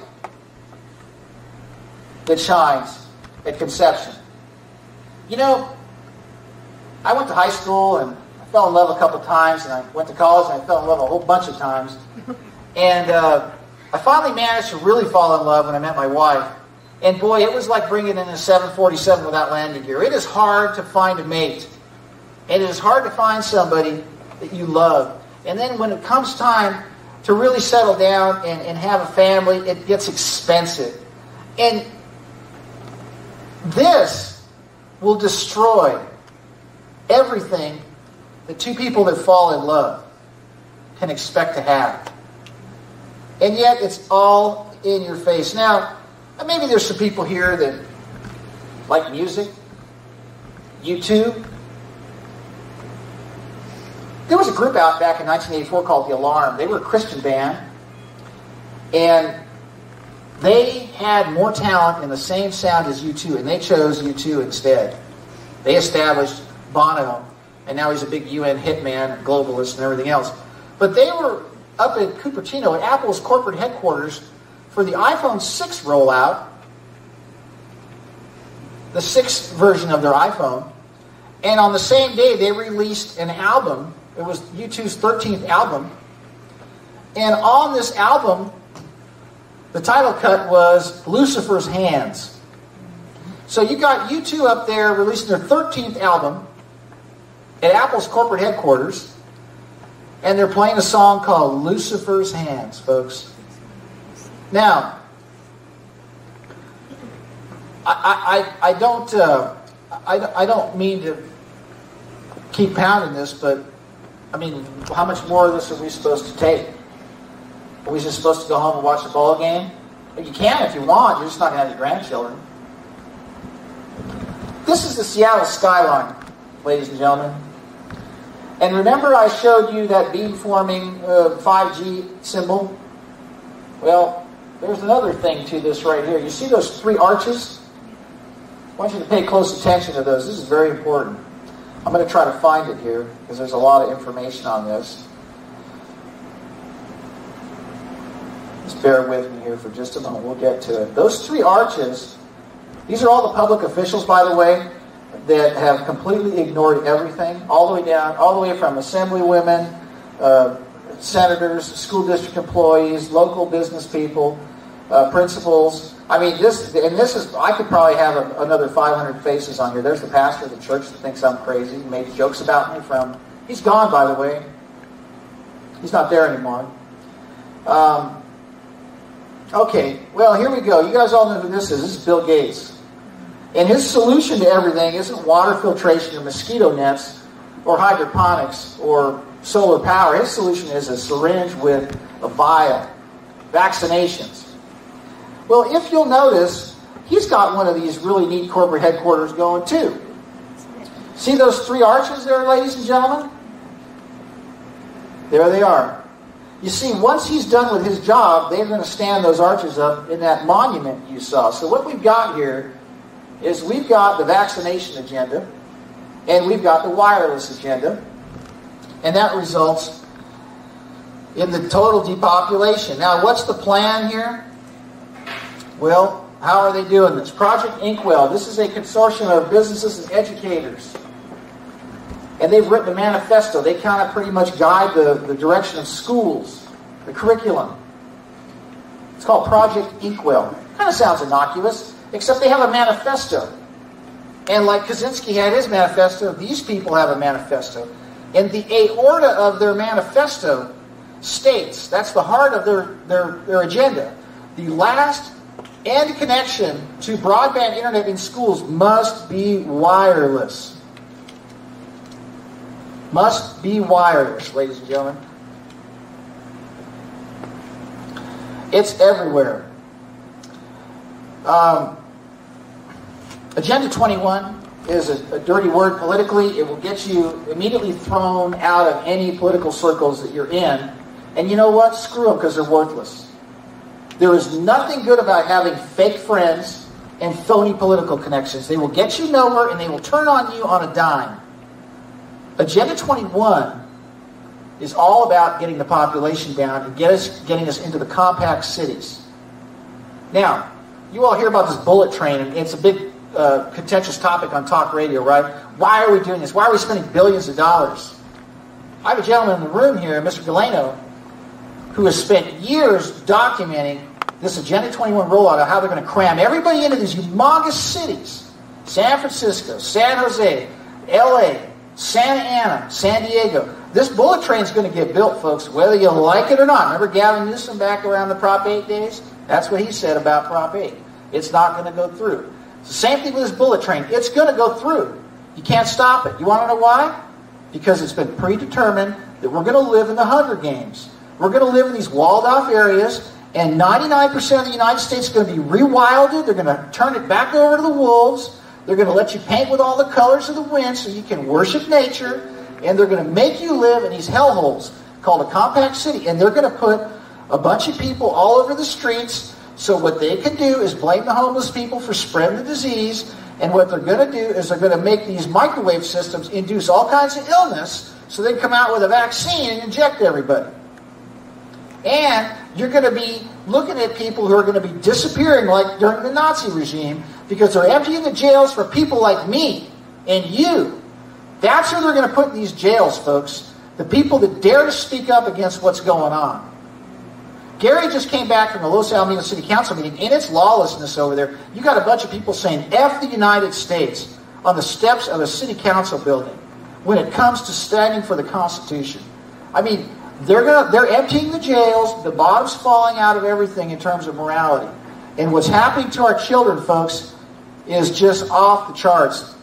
that shines at conception. You know, I went to high school and I fell in love a couple times, and I went to college and I fell in love a whole bunch of times. And I finally managed to really fall in love when I met my wife. And boy, it was like bringing in a 747 without landing gear. It is hard to find a mate. And it is hard to find somebody that you love. And then when it comes time to really settle down and have a family, it gets expensive. And this will destroy everything that two people that fall in love can expect to have. And yet it's all in your face. Now, maybe there's some people here that like music. U2. There was a group out back in 1984 called The Alarm. They were a Christian band. And they had more talent in the same sound as U2, and they chose U2 instead. They established Bono, and now he's a big UN hitman, globalist, and everything else. But they were up in Cupertino at Apple's corporate headquarters for the iPhone 6 rollout, the 6th version of their iPhone. And on the same day, they released an album. It was U2's 13th album. And on this album, the title cut was Lucifer's Hands. So you got U2 up there releasing their 13th album at Apple's corporate headquarters. And they're playing a song called Lucifer's Hands, folks. Now, I don't mean to keep pounding this, but I mean, how much more of this are we supposed to take? Are we just supposed to go home and watch the ball game? You can if you want. You're just not going to have your grandchildren. This is the Seattle skyline, ladies and gentlemen. And remember I showed you that beam-forming 5G symbol? Well, there's another thing to this right here. You see those 3 arches? I want you to pay close attention to those. This is very important. I'm going to try to find it here because there's a lot of information on this. Just bear with me here for just a moment. We'll get to it. Those 3 arches, these are all the public officials, by the way, that have completely ignored everything, all the way down, all the way from assemblywomen, senators, school district employees, local business people, principals. I mean, this is, I could probably have another 500 faces on here. There's the pastor of the church that thinks I'm crazy. He made jokes about me he's gone, by the way. He's not there anymore. Okay, well, here we go. You guys all know who this is. This is Bill Gates. And his solution to everything isn't water filtration or mosquito nets or hydroponics or solar power. His solution is a syringe with a vial. Vaccinations. Well, if you'll notice, he's got one of these really neat corporate headquarters going too. See those 3 arches there, ladies and gentlemen? There they are. You see, once he's done with his job, they're going to stand those arches up in that monument you saw. So what we've got here is we've got the vaccination agenda, and we've got the wireless agenda, and that results in the total depopulation. Now, what's the plan here? Well, how are they doing this? Project Inkwell. This is a consortium of businesses and educators. And they've written a manifesto. They kind of pretty much guide the direction of schools, the curriculum. It's called Project Inkwell. Kind of sounds innocuous, except they have a manifesto. And like Kaczynski had his manifesto, these people have a manifesto. And the aorta of their manifesto states, that's the heart of their agenda, the last end connection to broadband internet in schools must be wireless. Must be wireless, ladies and gentlemen. It's everywhere. Agenda 21 is a dirty word politically. It will get you immediately thrown out of any political circles that you're in. And you know what? Screw them, because they're worthless. There is nothing good about having fake friends and phony political connections. They will get you nowhere, and they will turn on you on a dime. Agenda 21 is all about getting the population down and getting us into the compact cities. Now, you all hear about this bullet train, and it's a big contentious topic on talk radio, right? Why are we doing this? Why are we spending billions of dollars? I have a gentleman in the room here, Mr. Galeno, who has spent years documenting this Agenda 21 rollout of how they're going to cram everybody into these humongous cities. San Francisco, San Jose, LA, Santa Ana, San Diego. This bullet train is going to get built, folks, whether you like it or not. Remember Gavin Newsom back around the Prop 8 days? That's what he said about Prop 8. It's not going to go through. It's the same thing with this bullet train. It's going to go through. You can't stop it. You want to know why? Because it's been predetermined that we're going to live in the Hunger Games. We're going to live in these walled-off areas, and 99% of the United States is going to be rewilded. They're going to turn it back over to the wolves. They're going to let you paint with all the colors of the wind so you can worship nature, and they're going to make you live in these hellholes called a compact city, and they're going to put a bunch of people all over the streets, so what they can do is blame the homeless people for spreading the disease, and what they're going to do is they're going to make these microwave systems induce all kinds of illness, so they come out with a vaccine and inject everybody. And you're going to be looking at people who are going to be disappearing like during the Nazi regime because they're emptying the jails for people like me and you. That's who they're going to put in these jails, folks. The people that dare to speak up against what's going on. Gary just came back from the Los Alamitos City Council meeting, and it's lawlessness over there. You got a bunch of people saying F the United States on the steps of a city council building when it comes to standing for the Constitution. I mean, they're emptying the jails, the bottom's falling out of everything in terms of morality. And what's happening to our children, folks, is just off the charts.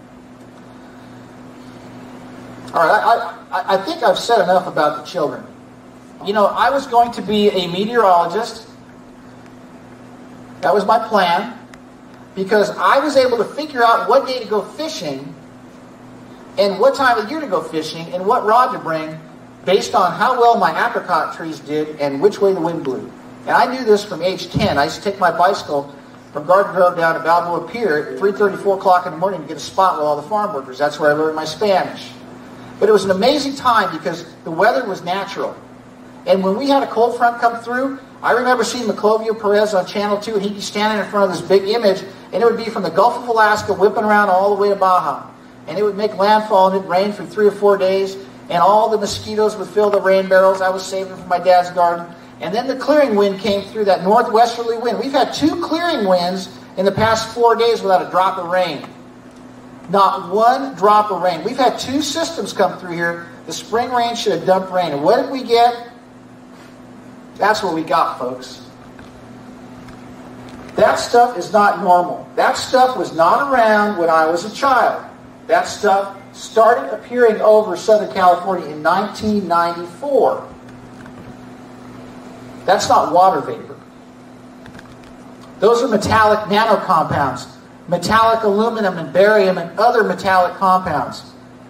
All right, I think I've said enough about the children. You know, I was going to be a meteorologist. That was my plan. Because I was able to figure out what day to go fishing and what time of year to go fishing and what rod to bring based on how well my apricot trees did and which way the wind blew. And I knew this from age 10. I used to take my bicycle from Garden Grove down to Balboa Pier at 3:30, 4 o'clock in the morning to get a spot with all the farm workers. That's where I learned my Spanish. But it was an amazing time because the weather was natural. And when we had a cold front come through, I remember seeing Maclovio Perez on Channel 2, and he'd be standing in front of this big image, and it would be from the Gulf of Alaska whipping around all the way to Baja. And it would make landfall, and it'd rain for 3 or 4 days, and all the mosquitoes would fill the rain barrels I was saving from my dad's garden. And then the clearing wind came through, that northwesterly wind. We've had 2 clearing winds in the past 4 days without a drop of rain. Not one drop of rain. We've had 2 systems come through here. The spring rain should have dumped rain. And what did we get? That's what we got, folks. That stuff is not normal. That stuff was not around when I was a child. That stuff started appearing over Southern California in 1994. That's not water vapor. Those are metallic nanocompounds. Metallic aluminum and barium and other metallic compounds.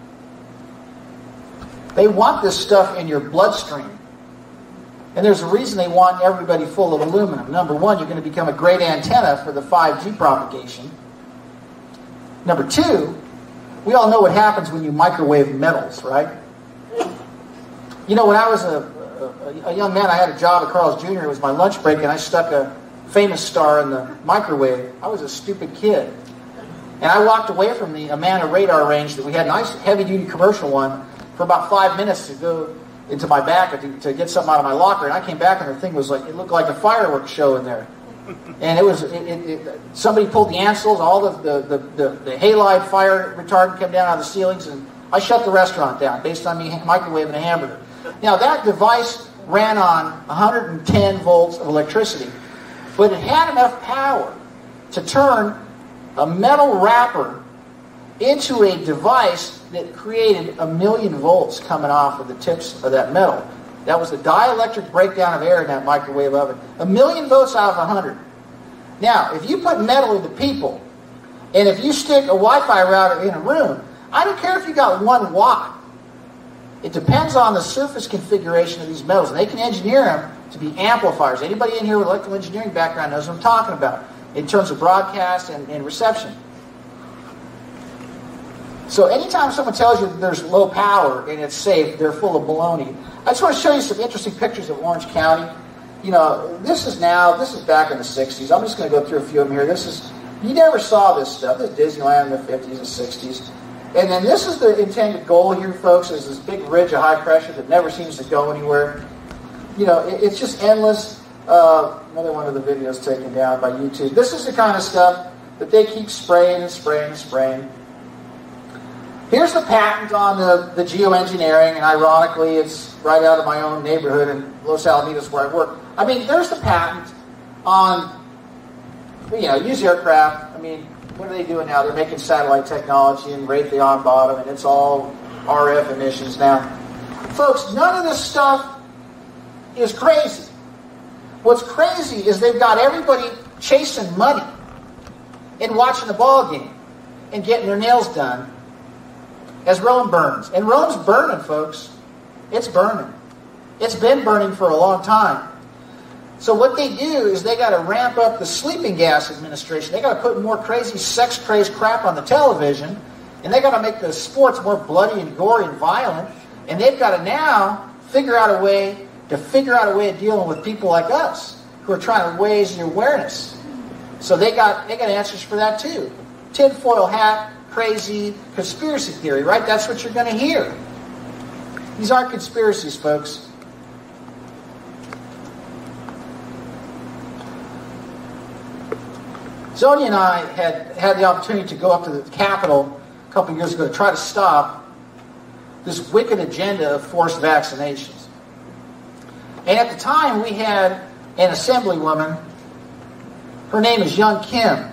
They want this stuff in your bloodstream. And there's a reason they want everybody full of aluminum. Number 1, you're going to become a great antenna for the 5G propagation. Number 2, we all know what happens when you microwave metals, right? You know, when I was a young man, I had a job at Carl's Jr. It was my lunch break, and I stuck a famous star in the microwave. I was a stupid kid. And I walked away from the Amana radar range that we had, a nice heavy-duty commercial one, for about 5 minutes to go into my back to get something out of my locker. And I came back, and the thing was like, it looked like a fireworks show in there. And it was, somebody pulled the ansels, all the halide fire retardant came down out of the ceilings, and I shut the restaurant down based on me microwaving a hamburger. Now, that device ran on 110 volts of electricity, but it had enough power to turn a metal wrapper into a device that created 1,000,000 volts coming off of the tips of that metal. That was the dielectric breakdown of air in that microwave oven. 1,000,000 volts out of 100. Now, if you put metal into people, and if you stick a Wi-Fi router in a room, I don't care if you got 1 watt. It depends on the surface configuration of these metals. And they can engineer them to be amplifiers. Anybody in here with electrical engineering background knows what I'm talking about in terms of broadcast and reception. So anytime someone tells you that there's low power and it's safe, they're full of baloney. I just want to show you some interesting pictures of Orange County. You know, this is back in the 60s. I'm just going to go through a few of them here. You never saw this stuff. This is Disneyland in the 50s and 60s. And then this is the intended goal here, folks, is this big ridge of high pressure that never seems to go anywhere. You know, it's just endless. Another one of the videos taken down by YouTube. This is the kind of stuff that they keep spraying and spraying and spraying. Here's the patent on the geoengineering, and ironically, it's right out of my own neighborhood in Los Alamitos where I work. I mean, there's the patent on, use aircraft. I mean, what are they doing now? They're making satellite technology and Raytheon bottom, and it's all RF emissions now. Folks, none of this stuff is crazy. What's crazy is they've got everybody chasing money and watching the ball game and getting their nails done as Rome burns. And Rome's burning, folks. It's burning. It's been burning for a long time. So what they do is they got to ramp up the sleeping gas administration. They got to put more crazy sex-crazed crap on the television. And they got to make the sports more bloody and gory and violent. And they've got to now figure out a way of dealing with people like us who are trying to raise the awareness. So they got answers for that too. Tinfoil hat, crazy conspiracy theory, right? That's what you're going to hear. These aren't conspiracies, folks. Zonia and I had the opportunity to go up to the Capitol a couple of years ago to try to stop this wicked agenda of forced vaccinations. And at the time, we had an assemblywoman. Her name is Young Kim.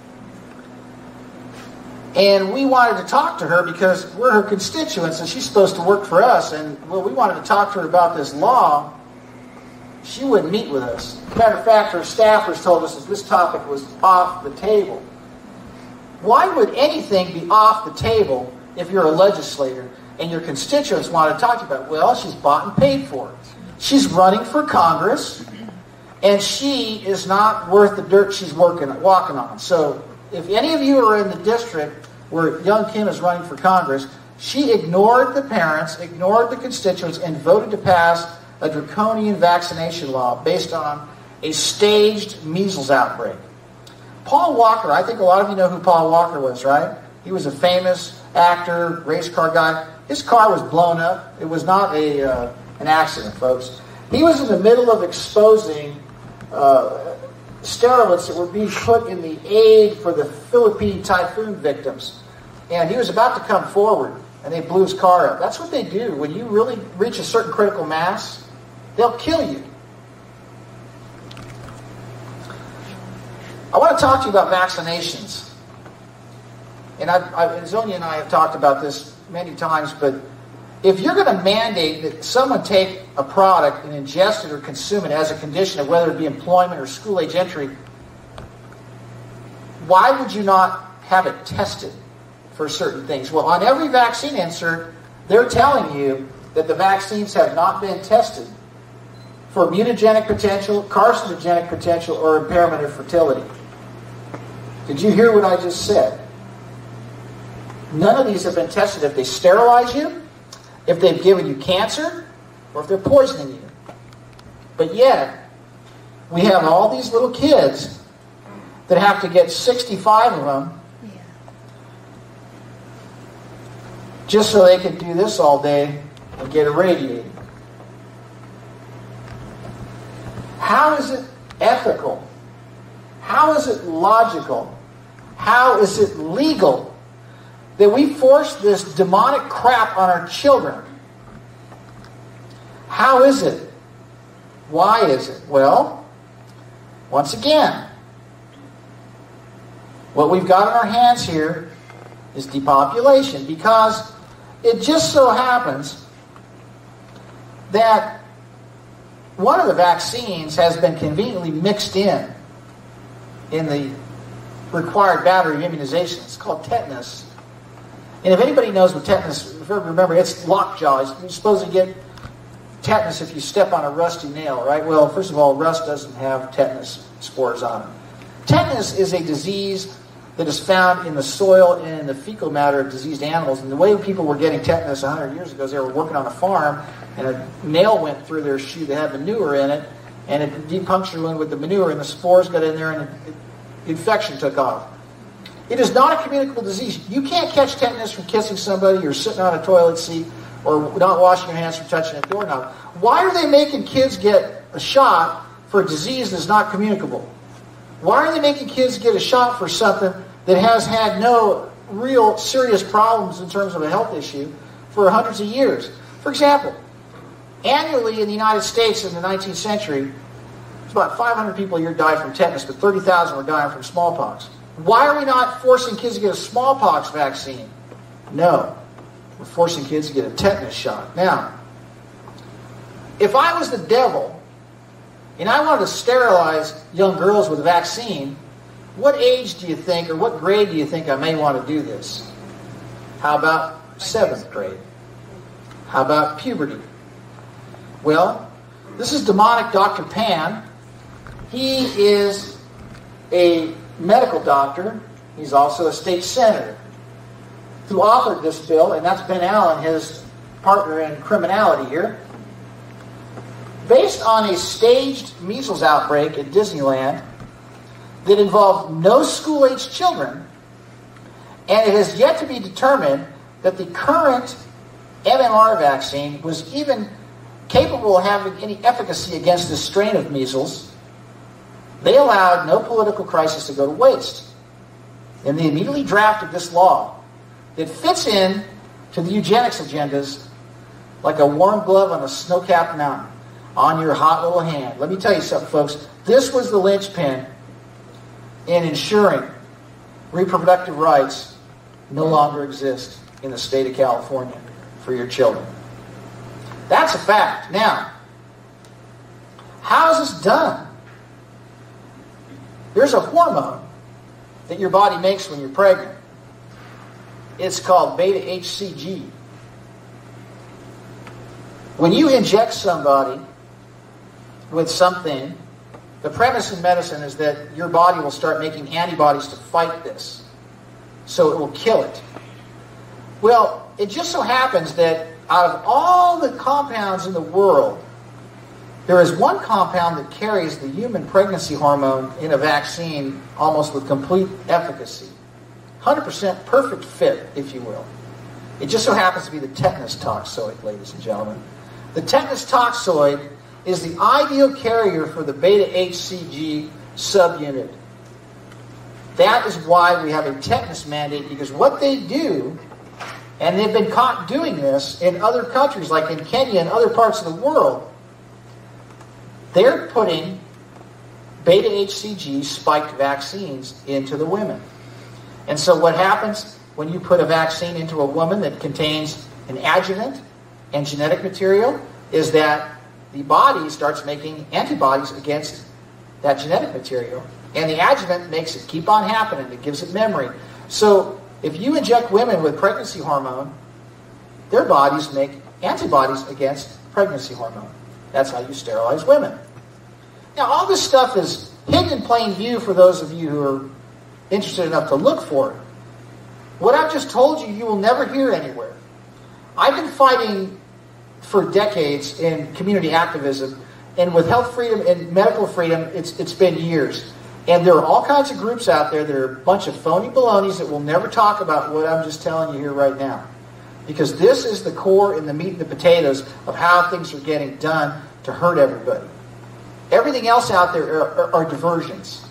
And we wanted to talk to her because we're her constituents and she's supposed to work for us. And we wanted to talk to her about this law. She wouldn't meet with us. Matter of fact, her staffers told us that this topic was off the table. Why would anything be off the table if you're a legislator and your constituents want to talk to you about it? Well, she's bought and paid for it. She's running for Congress, and she is not worth the dirt she's walking on. So if any of you are in the district where Young Kim is running for Congress, she ignored the parents, ignored the constituents, and voted to pass a draconian vaccination law based on a staged measles outbreak. Paul Walker, I think a lot of you know who Paul Walker was, right? He was a famous actor, race car guy. His car was blown up. It was not an accident, folks. He was in the middle of exposing steroids that were being put in the aid for the Philippine typhoon victims. And he was about to come forward, and they blew his car up. That's what they do. When you really reach a certain critical mass, they'll kill you. I want to talk to you about vaccinations. And Zonia and I have talked about this many times, but if you're going to mandate that someone take a product and ingest it or consume it as a condition of whether it be employment or school-age entry, why would you not have it tested for certain things? Well, on every vaccine insert, they're telling you that the vaccines have not been tested for mutagenic potential, carcinogenic potential, or impairment of fertility. Did you hear what I just said? None of these have been tested if they sterilize you, if they've given you cancer, or if they're poisoning you. But yet, we have all these little kids that have to get 65 of them just so they can do this all day and get irradiated. How is it ethical? How is it logical? How is it legal that we force this demonic crap on our children? How is it? Why is it? Well, once again, what we've got in our hands here is depopulation, because it just so happens that one of the vaccines has been conveniently mixed in the required battery of immunizations. It's called tetanus. And if anybody knows what tetanus, remember, it's lockjaw. You're supposed to get tetanus if you step on a rusty nail, right? Well, first of all, rust doesn't have tetanus spores on it. Tetanus is a disease that is found in the soil and in the fecal matter of diseased animals. And the way people were getting tetanus 100 years ago is they were working on a farm, and a nail went through their shoe that had manure in it, and it depunctured one with the manure, and the spores got in there, and the infection took off. It is not a communicable disease. You can't catch tetanus from kissing somebody or sitting on a toilet seat or not washing your hands from touching a doorknob. Why are they making kids get a shot for a disease that's not communicable? Why are they making kids get a shot for something that has had no real serious problems in terms of a health issue for hundreds of years? For example, annually in the United States in the 19th century, about 500 people a year died from tetanus, but 30,000 were dying from smallpox. Why are we not forcing kids to get a smallpox vaccine? No. We're forcing kids to get a tetanus shot. Now, if I was the devil and I wanted to sterilize young girls with a vaccine, what age do you think, or what grade do you think I may want to do this? How about 7th grade? How about puberty? Well, this is demonic Dr. Pan. He is a medical doctor. He's also a state senator who authored this bill, and that's Ben Allen, his partner in criminality here. Based on a staged measles outbreak at Disneyland that involved no school-aged children, and it has yet to be determined that the current MMR vaccine was even capable of having any efficacy against this strain of measles, they allowed no political crisis to go to waste. And they immediately drafted this law that fits in to the eugenics agendas like a warm glove on a snow-capped mountain on your hot little hand. Let me tell you something, folks. This was the linchpin in ensuring reproductive rights no longer exist in the state of California for your children. That's a fact. Now, how is this done? There's a hormone that your body makes when you're pregnant. It's called beta-HCG. When you inject somebody with something, the premise in medicine is that your body will start making antibodies to fight this. So it will kill it. Well, it just so happens that out of all the compounds in the world, there is one compound that carries the human pregnancy hormone in a vaccine almost with complete efficacy. 100% perfect fit, if you will. It just so happens to be the tetanus toxoid, ladies and gentlemen. The tetanus toxoid is the ideal carrier for the beta-HCG subunit. That is why we have a tetanus mandate, because what they do, and they've been caught doing this in other countries, like in Kenya and other parts of the world, they're putting beta-HCG spiked vaccines into the women. And so what happens when you put a vaccine into a woman that contains an adjuvant and genetic material is that the body starts making antibodies against that genetic material. And the adjuvant makes it keep on happening. It gives it memory. So if you inject women with pregnancy hormone, their bodies make antibodies against pregnancy hormone. That's how you sterilize women. Now, all this stuff is hidden in plain view for those of you who are interested enough to look for it. What I've just told you, you will never hear anywhere. I've been fighting for decades in community activism, and with health freedom and medical freedom, it's been years. And there are all kinds of groups out there that are a bunch of phony balonies that will never talk about what I'm just telling you here right now. Because this is the core and the meat and the potatoes of how things are getting done to hurt everybody. Everything else out there are diversions.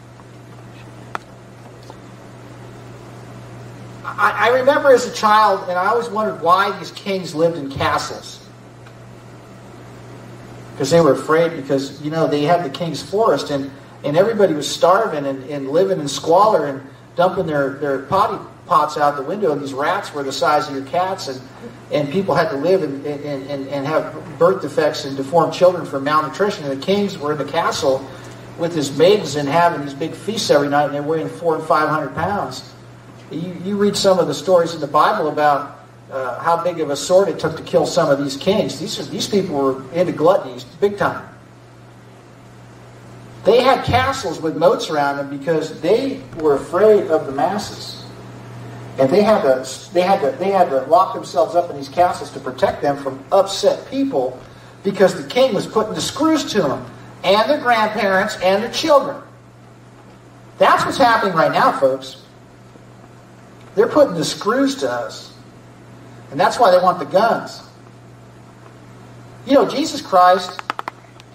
I remember as a child, and I always wondered why these kings lived in castles. Because they were afraid, because, you know, they had the king's forest, and everybody was starving and living in squalor and dumping their potty pots out the window, and these rats were the size of your cats, and people had to live and have birth defects and deformed children from malnutrition. And the kings were in the castle with his maidens and having these big feasts every night, and they're weighing 400 and 500 pounds. You read some of the stories in the Bible about how big of a sword it took to kill some of these kings. These people were into gluttony big time. They had castles with moats around them because they were afraid of the masses. And they had to lock themselves up in these castles to protect them from upset people, because the king was putting the screws to them and their grandparents and their children. That's what's happening right now, folks. They're putting the screws to us. And that's why they want the guns. You know, Jesus Christ,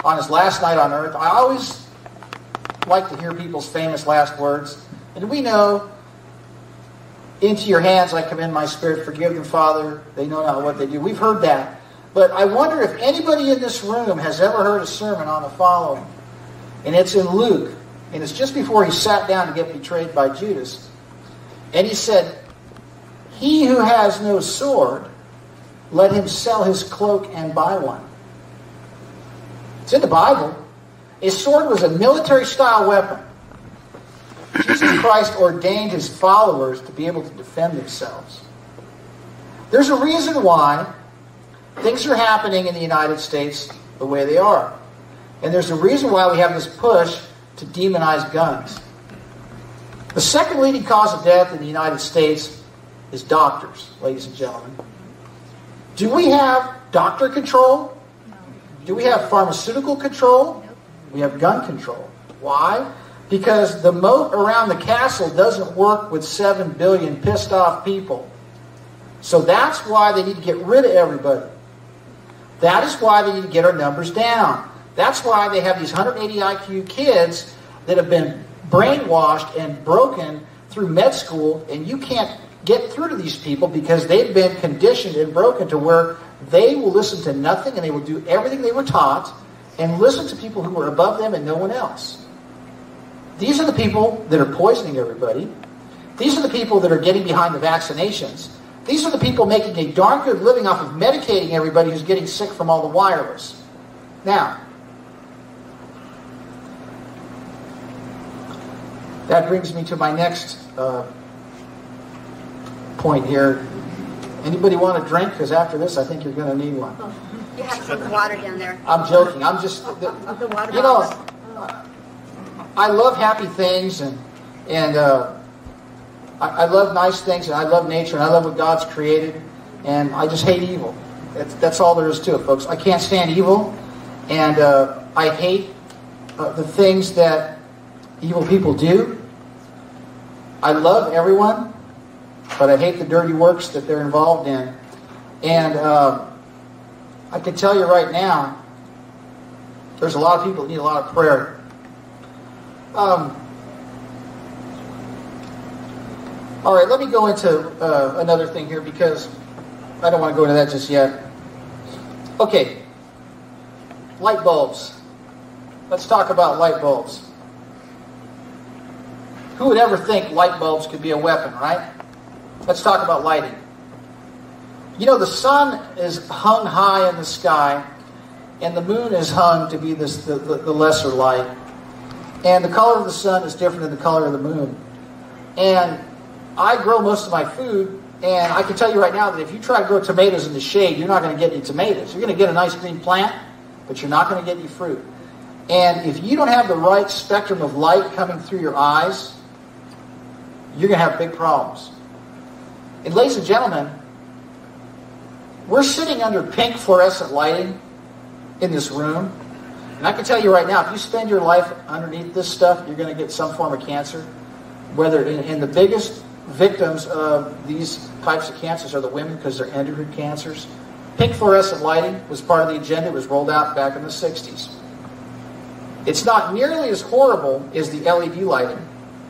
on his last night on earth. I always like to hear people's famous last words. And we know, into your hands I commend my spirit. Forgive them, Father. They know not what they do. We've heard that. But I wonder if anybody in this room has ever heard a sermon on the following. And it's in Luke. And it's just before he sat down to get betrayed by Judas. And he said, he who has no sword, let him sell his cloak and buy one. It's in the Bible. A sword was a military-style weapon. Jesus Christ ordained his followers to be able to defend themselves. There's a reason why things are happening in the United States the way they are. And there's a reason why we have this push to demonize guns. The second leading cause of death in the United States is doctors, ladies and gentlemen. Do we have doctor control? No. Do we have pharmaceutical control? Nope. We have gun control. Why? Because the moat around the castle doesn't work with 7 billion pissed off people. So that's why they need to get rid of everybody. That is why they need to get our numbers down. That's why they have these 180 IQ kids that have been brainwashed and broken through med school, and you can't get through to these people because they've been conditioned and broken to where they will listen to nothing and they will do everything they were taught and listen to people who are above them and no one else. These are the people that are poisoning everybody. These are the people that are getting behind the vaccinations. These are the people making a darn good living off of medicating everybody who's getting sick from all the wireless. Now, that brings me to my next point here. Anybody want a drink? Because after this, I think you're going to need one. Oh, you have some water down there. I'm joking. I'm just, The water you know, I love happy things, and I love nice things, and I love nature, and I love what God's created, and I just hate evil. That's all there is to it, folks. I can't stand evil, and I hate the things that evil people do. I love everyone, but I hate the dirty works that they're involved in. And I can tell you right now, there's a lot of people that need a lot of prayer. All right, let me go into another thing here because I don't want to go into that just yet. Okay, light bulbs. Let's talk about light bulbs. Who would ever think light bulbs could be a weapon, right? Let's talk about lighting. You know, the sun is hung high in the sky, and the moon is hung to be the lesser light. And the color of the sun is different than the color of the moon. And I grow most of my food, and I can tell you right now that if you try to grow tomatoes in the shade, you're not going to get any tomatoes. You're going to get a nice green plant, but you're not going to get any fruit. And if you don't have the right spectrum of light coming through your eyes, you're going to have big problems. And ladies and gentlemen, we're sitting under pink fluorescent lighting in this room. And I can tell you right now, if you spend your life underneath this stuff, you're going to get some form of cancer. Whether in the biggest victims of these types of cancers are the women because they're endocrine cancers. Pink fluorescent lighting was part of the agenda. It was rolled out back in the 60s. It's not nearly as horrible as the LED lighting.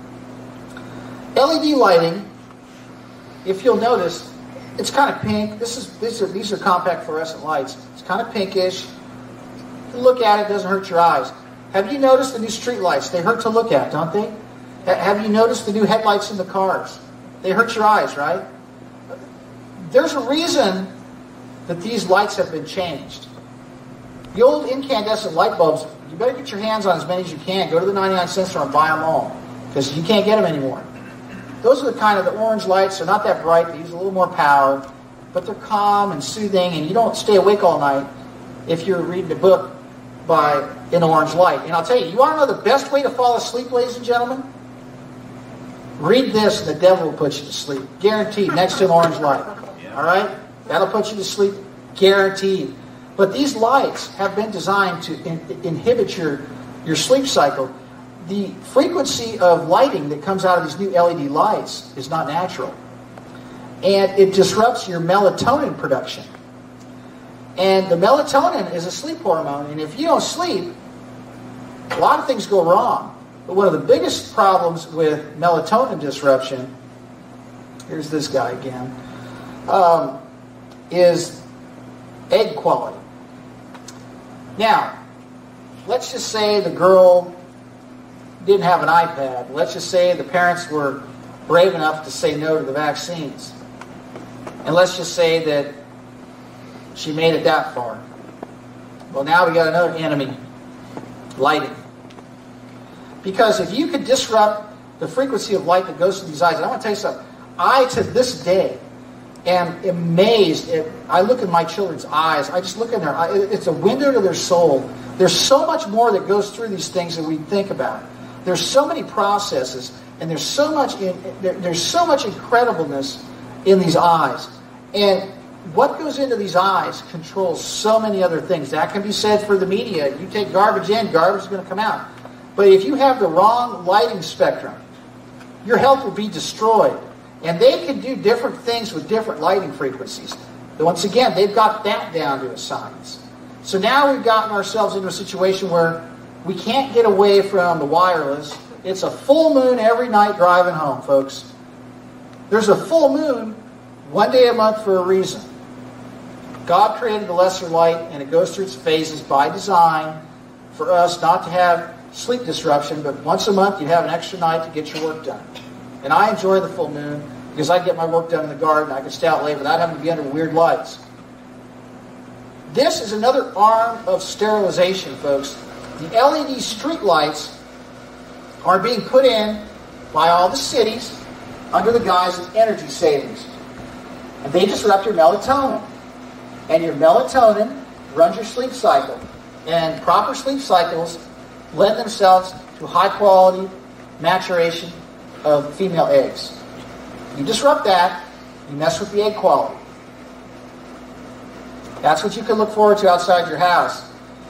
LED lighting, if you'll notice, it's kind of pink. These are compact fluorescent lights. It's kind of pinkish. You look at it, it doesn't hurt your eyes. Have you noticed the new street lights? They hurt to look at, don't they? Have you noticed the new headlights in the cars? They hurt your eyes, right? There's a reason that these lights have been changed. The old incandescent light bulbs, you better get your hands on as many as you can. Go to the 99-cent store and buy them all, because you can't get them anymore. Those are the kind of the orange lights. They're not that bright. They use a little more power, but they're calm and soothing, and you don't stay awake all night if you're reading a book by an orange light. And I'll tell you, you want to know the best way to fall asleep, ladies and gentlemen? Read this, and the devil will put you to sleep. Guaranteed, next to an orange light. All right? That'll put you to sleep, guaranteed. But these lights have been designed to inhibit your sleep cycle. The frequency of lighting that comes out of these new LED lights is not natural. And it disrupts your melatonin production. And the melatonin is a sleep hormone, and if you don't sleep, a lot of things go wrong. But one of the biggest problems with melatonin disruption, here's this guy again, is egg quality. Now, let's just say the girl didn't have an iPad. Let's just say the parents were brave enough to say no to the vaccines. And let's just say that she made it that far. Well, now we got another enemy, lighting. Because if you could disrupt the frequency of light that goes to these eyes, and I want to tell you something. I, to this day, am amazed. I look in my children's eyes. I just look in their eyes. It's a window to their soul. There's so much more that goes through these things than we think about. There's so many processes, and there's so much incredibleness in these eyes. And what goes into these eyes controls so many other things. That can be said for the media. You take garbage in, garbage is going to come out. But if you have the wrong lighting spectrum, your health will be destroyed. And they can do different things with different lighting frequencies. But once again, they've got that down to a science. So now we've gotten ourselves into a situation where we can't get away from the wireless. It's a full moon every night driving home, folks. There's a full moon one day a month for a reason. God created the lesser light, and it goes through its phases by design for us not to have sleep disruption, but once a month you have an extra night to get your work done. And I enjoy the full moon because I get my work done in the garden. I can stay out late without having to be under weird lights. This is another arm of sterilization, folks. The LED street lights are being put in by all the cities under the guise of energy savings. And they disrupt your melatonin. And your melatonin runs your sleep cycle. And proper sleep cycles lend themselves to high quality maturation of female eggs. You disrupt that, you mess with the egg quality. That's what you can look forward to outside your house.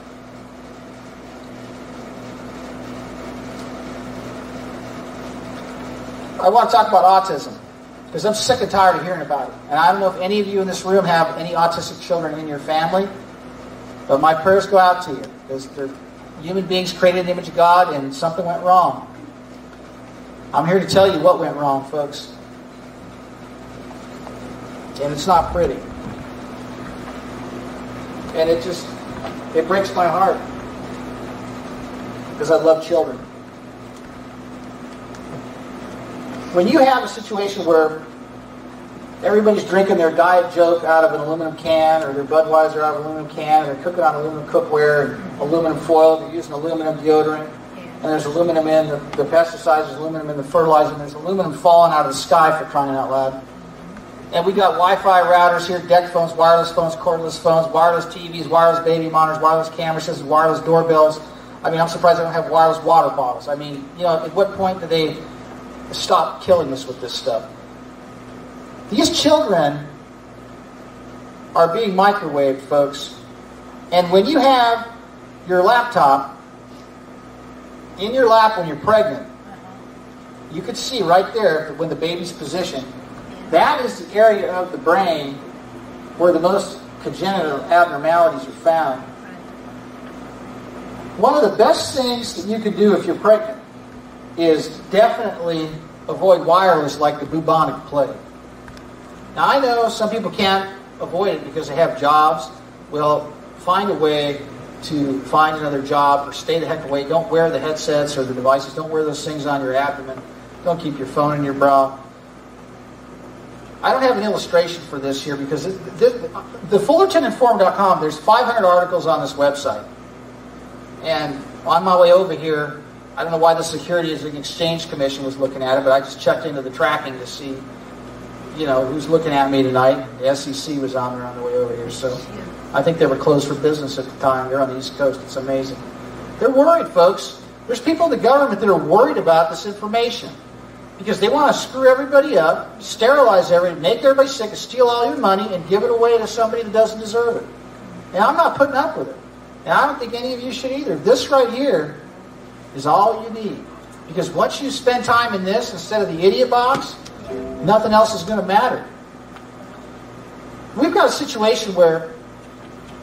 I want to talk about autism because I'm sick and tired of hearing about it. And I don't know if any of you in this room have any autistic children in your family, but my prayers go out to you because they're human beings created in the image of God and something went wrong. I'm here to tell you what went wrong, folks. And it's not pretty. And it breaks my heart because I love children. When you have a situation where everybody's drinking their Diet Joke out of an aluminum can, or their Budweiser out of an aluminum can, and they're cooking on aluminum cookware and aluminum foil, they're using aluminum deodorant, and there's aluminum in the pesticides, there's aluminum in the fertilizer, and there's aluminum falling out of the sky, for crying out loud. And we got Wi-Fi routers here, deck phones, wireless phones, cordless phones, wireless TVs, wireless baby monitors, wireless camera systems, wireless doorbells. I mean, I'm surprised they don't have wireless water bottles. I mean, at what point do they stop killing us with this stuff? These children are being microwaved, folks. And when you have your laptop in your lap when you're pregnant, you could see right there when the baby's positioned, that is the area of the brain where the most congenital abnormalities are found. One of the best things that you could do if you're pregnant is definitely avoid wireless like the bubonic plague. Now, I know some people can't avoid it because they have jobs. Well, find a way to find another job or stay the heck away. Don't wear the headsets or the devices. Don't wear those things on your abdomen. Don't keep your phone in your bra. I don't have an illustration for this here because the FullertonInformed.com, there's 500 articles on this website. And on my way over here, I don't know why the Securities and Exchange Commission was looking at it, but I just checked into the tracking to see, who's looking at me tonight. The SEC was on there on the way over here, so I think they were closed for business at the time. They're on the East Coast. It's amazing. They're worried, folks. There's people in the government that are worried about this information because they want to screw everybody up, sterilize everybody, make everybody sick, and steal all your money and give it away to somebody that doesn't deserve it. And I'm not putting up with it. And I don't think any of you should either. This right here is all you need. Because once you spend time in this instead of the idiot box, nothing else is going to matter. We've got a situation where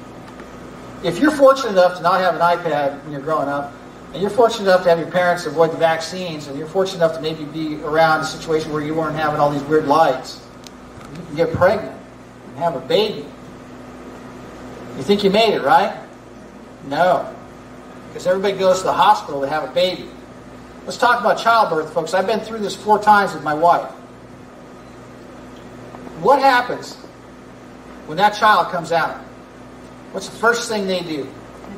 if you're fortunate enough to not have an iPad when you're growing up, and you're fortunate enough to have your parents avoid the vaccines, and you're fortunate enough to maybe be around a situation where you weren't having all these weird lights, you can get pregnant and have a baby. You think you made it, right? No. Because everybody goes to the hospital to have a baby. Let's talk about childbirth, folks. I've been through this 4 times with my wife. What happens when that child comes out? What's the first thing they do?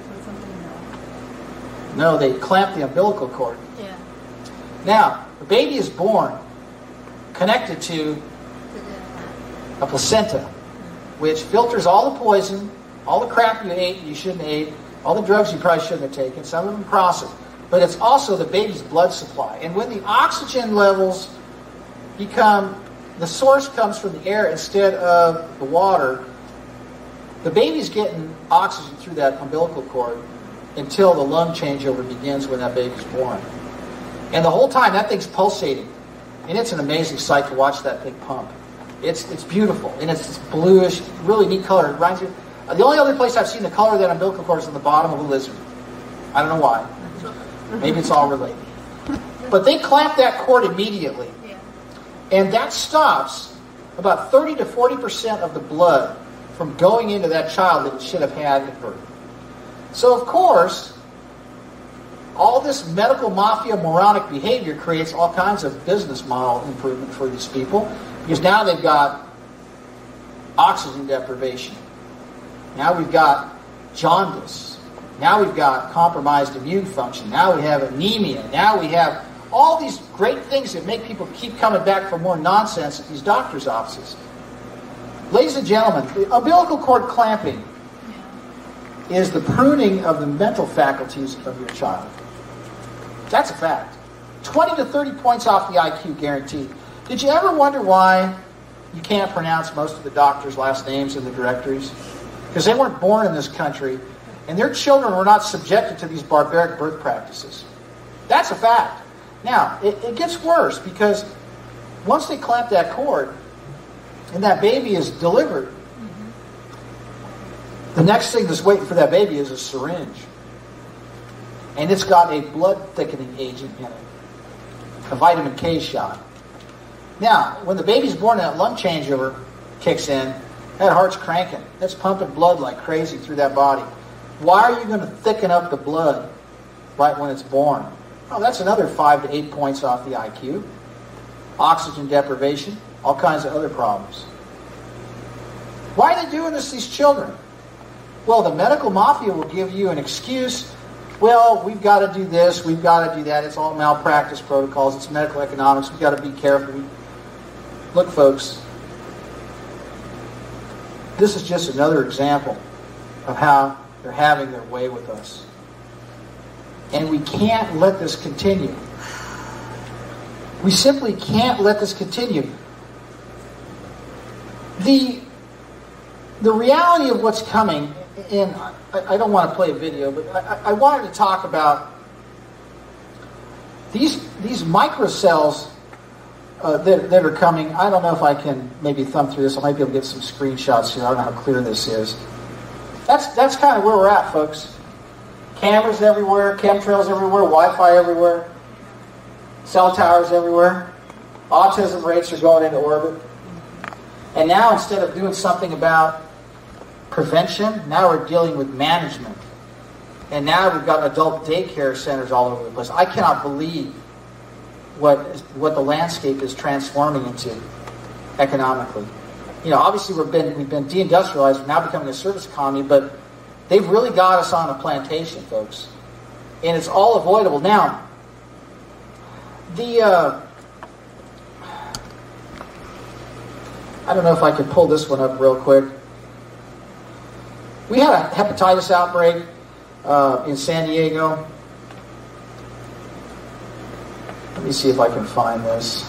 No, they clamp the umbilical cord. Yeah. Now, the baby is born connected to a placenta, which filters all the poison, all the crap you ate you shouldn't have ate, all the drugs you probably shouldn't have taken, some of them processed. But it's also the baby's blood supply. And when the oxygen levels become, the source comes from the air instead of the water, the baby's getting oxygen through that umbilical cord until the lung changeover begins when that baby's born. And the whole time that thing's pulsating. And it's an amazing sight to watch that thing pump. It's beautiful. And it's this bluish, really neat color. It reminds you, the only other place I've seen the color of that umbilical cord is on the bottom of a lizard. I don't know why. Maybe it's all related. But they clamp that cord immediately. And that stops about 30 to 40% of the blood from going into that child that it should have had at birth. So, of course, all this medical mafia moronic behavior creates all kinds of business model improvement for these people, because now they've got oxygen deprivation. Now we've got jaundice. Now we've got compromised immune function. Now we have anemia. Now we have all these great things that make people keep coming back for more nonsense at these doctors' offices. Ladies and gentlemen, the umbilical cord clamping is the pruning of the mental faculties of your child. That's a fact. 20 to 30 points off the IQ guaranteed. Did you ever wonder why you can't pronounce most of the doctors' last names in the directories? Because they weren't born in this country, and their children were not subjected to these barbaric birth practices. That's a fact. Now, it gets worse, because once they clamp that cord and that baby is delivered, the next thing that's waiting for that baby is a syringe. And it's got a blood thickening agent in it, a vitamin K shot. Now, when the baby's born and that lung changeover kicks in, that heart's cranking. It's pumping blood like crazy through that body. Why are you going to thicken up the blood right when it's born? Well, that's another 5 to 8 points off the IQ. Oxygen deprivation, all kinds of other problems. Why are they doing this to these children? Well, the medical mafia will give you an excuse. Well, we've got to do this, we've got to do that. It's all malpractice protocols. It's medical economics. We've got to be careful. Look, folks, this is just another example of how they're having their way with us. And we can't let this continue. We simply can't let this continue. The reality of what's coming, and I don't want to play a video, but I wanted to talk about these microcells that are coming. I don't know if I can maybe thumb through this. I might be able to get some screenshots here. I don't know how clear this is. That's kind of where we're at, folks. Cameras everywhere, chemtrails everywhere, Wi-Fi everywhere, cell towers everywhere. Autism rates are going into orbit. And now, instead of doing something about prevention, now we're dealing with management. And now we've got adult daycare centers all over the place. I cannot believe what the landscape is transforming into economically. You know, obviously we've been deindustrialized, we're now becoming a service economy, but they've really got us on a plantation, folks. And it's all avoidable. Now, I don't know if I can pull this one up real quick. We had a hepatitis outbreak in San Diego. Let me see if I can find this.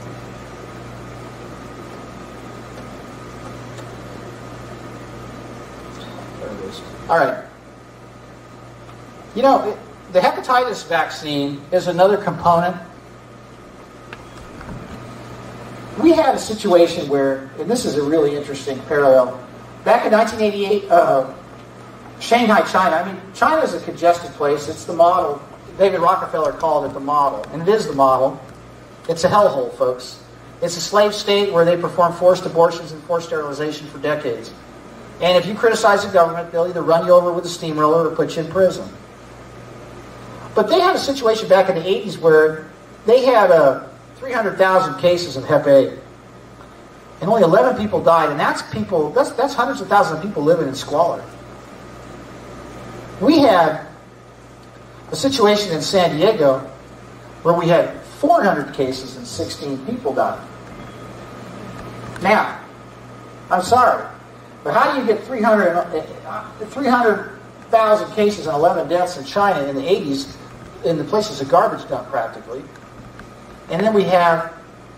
There it is. All right. You know, the hepatitis vaccine is another component. We had a situation where, and this is a really interesting parallel. Back in 1988, Shanghai, China. I mean, China is a congested place. It's the model. David Rockefeller called it the model, and it is the model. It's a hellhole, folks. It's a slave state where they perform forced abortions and forced sterilization for decades. And if you criticize the government, they'll either run you over with a steamroller or put you in prison. But they had a situation back in the 80s where they had 300,000 cases of Hep A. And only 11 people died, and that's hundreds of thousands of people living in squalor. We had a situation in San Diego where we had 400 cases and 16 people died. Now, I'm sorry, but how do you get 300,000 cases and 11 deaths in China in the 80s, in the places of garbage dump practically, and then we have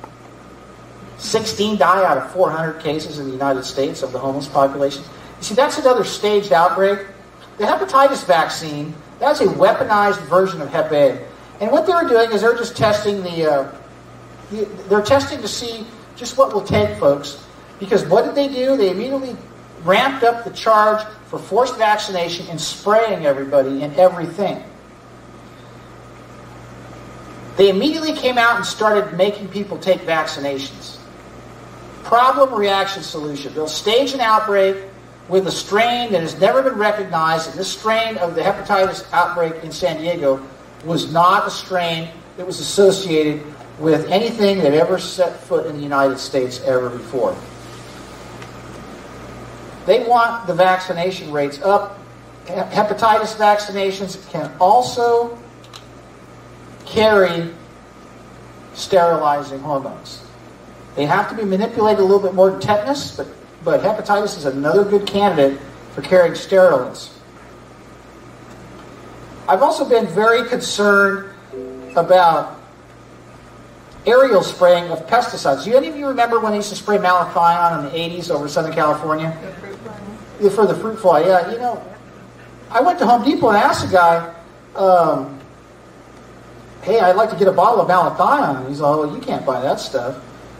16 die out of 400 cases in the United States of the homeless population? You see, that's another staged outbreak. The hepatitis vaccine, that's a weaponized version of Hep A. And what they were doing is they're just testing they're testing to see just what will take, folks. Because what did they do? They immediately ramped up the charge for forced vaccination and spraying everybody and everything. They immediately came out and started making people take vaccinations. Problem, reaction, solution. They'll stage an outbreak with a strain that has never been recognized, and this strain of the hepatitis outbreak in San Diego was not a strain that was associated with anything that ever set foot in the United States ever before. They want the vaccination rates up. Hepatitis vaccinations can also carry sterilizing hormones. They have to be manipulated a little bit more than tetanus, but hepatitis is another good candidate for carrying sterilants. I've also been very concerned about aerial spraying of pesticides. Do any of you remember when they used to spray malathion in the 80s over Southern California? For the fruit fly, yeah. You know, I went to Home Depot and asked the guy, hey, I'd like to get a bottle of malathion. And he's like, well, you can't buy that stuff.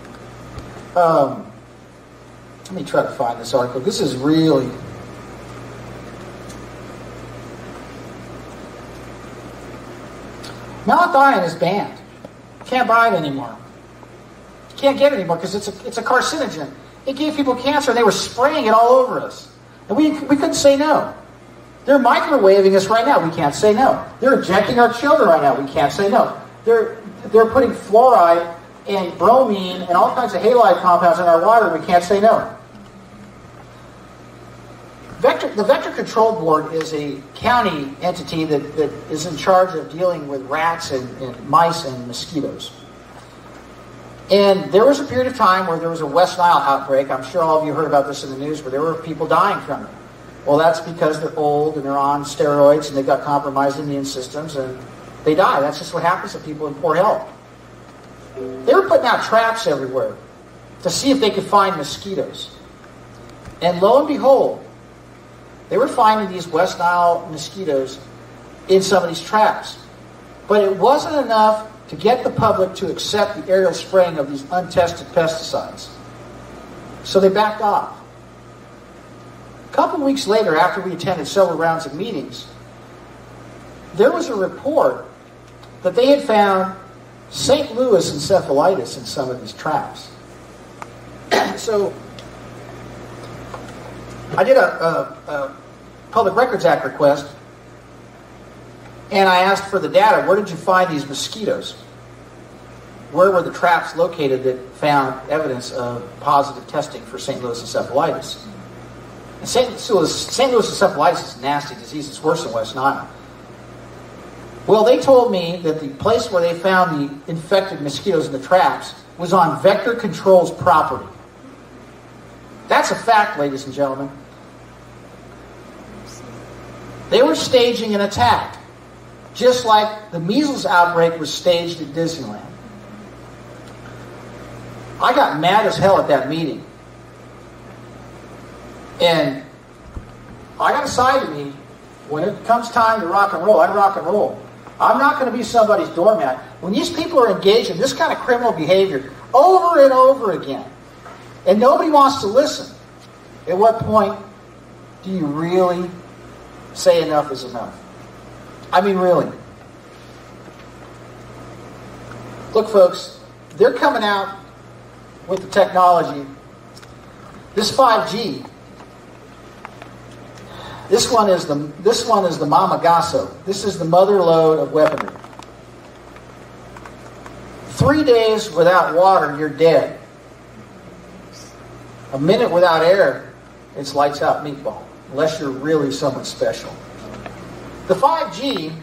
Let me try to find this article. This is really... Malathion is banned. You can't buy it anymore. You can't get it anymore because it's a carcinogen. It gave people cancer, and they were spraying it all over us. And we couldn't say no. They're microwaving us right now. We can't say no. They're injecting our children right now. We can't say no. They're putting fluoride and bromine and all kinds of halide compounds in our water. We can't say no. The Vector Control Board is a county entity that is in charge of dealing with rats and mice and mosquitoes. And there was a period of time where there was a West Nile outbreak. I'm sure all of you heard about this in the news, where there were people dying from it. Well, that's because they're old and they're on steroids and they've got compromised immune systems and they die. That's just what happens to people in poor health. They were putting out traps everywhere to see if they could find mosquitoes. And lo and behold, they were finding these West Nile mosquitoes in some of these traps. But it wasn't enough to get the public to accept the aerial spraying of these untested pesticides. So they backed off. A couple weeks later, after we attended several rounds of meetings, there was a report that they had found St. Louis encephalitis in some of these traps. So I did a Public Records Act request, and I asked for the data. Where did you find these mosquitoes? Where were the traps located that found evidence of positive testing for St. Louis encephalitis? And St. Louis encephalitis is a nasty disease. It's worse than West Nile. Well, they told me that the place where they found the infected mosquitoes in the traps was on Vector Control's property. That's a fact, ladies and gentlemen. They were staging an attack, just like the measles outbreak was staged at Disneyland. I got mad as hell at that meeting. And I got a side of me, when it comes time to rock and roll, I rock and roll. I'm not going to be somebody's doormat. When these people are engaged in this kind of criminal behavior over and over again, and nobody wants to listen, at what point do you really say enough is enough. I mean, really. Look, folks, they're coming out with the technology. This 5G, this one is the Mamagaso. This is the mother lode of weaponry. 3 days without water, you're dead. A minute without air, it's lights out meatball, unless you're really someone special. The 5G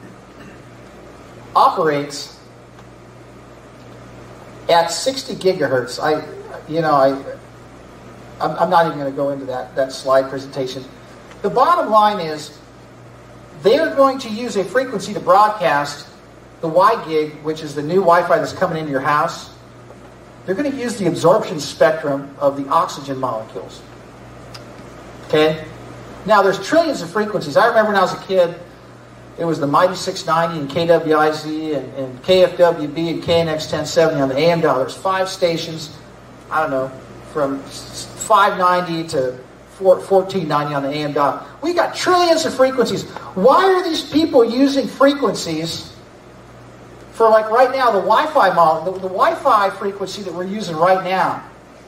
operates at 60 gigahertz. I'm not even going to go into that slide presentation. The bottom line is they are going to use a frequency to broadcast the WiGig, which is the new Wi-Fi that's coming into your house. They're going to use the absorption spectrum of the oxygen molecules. Okay? Now, there's trillions of frequencies. I remember when I was a kid, it was the Mighty 690 and KWIZ and KFWB and KNX 1070 on the AM dial. There's 5 stations, I don't know, from 590 to 1490 on the AM dial. We got trillions of frequencies. Why are these people using frequencies for, like right now, the Wi-Fi model? The Wi-Fi frequency that we're using right now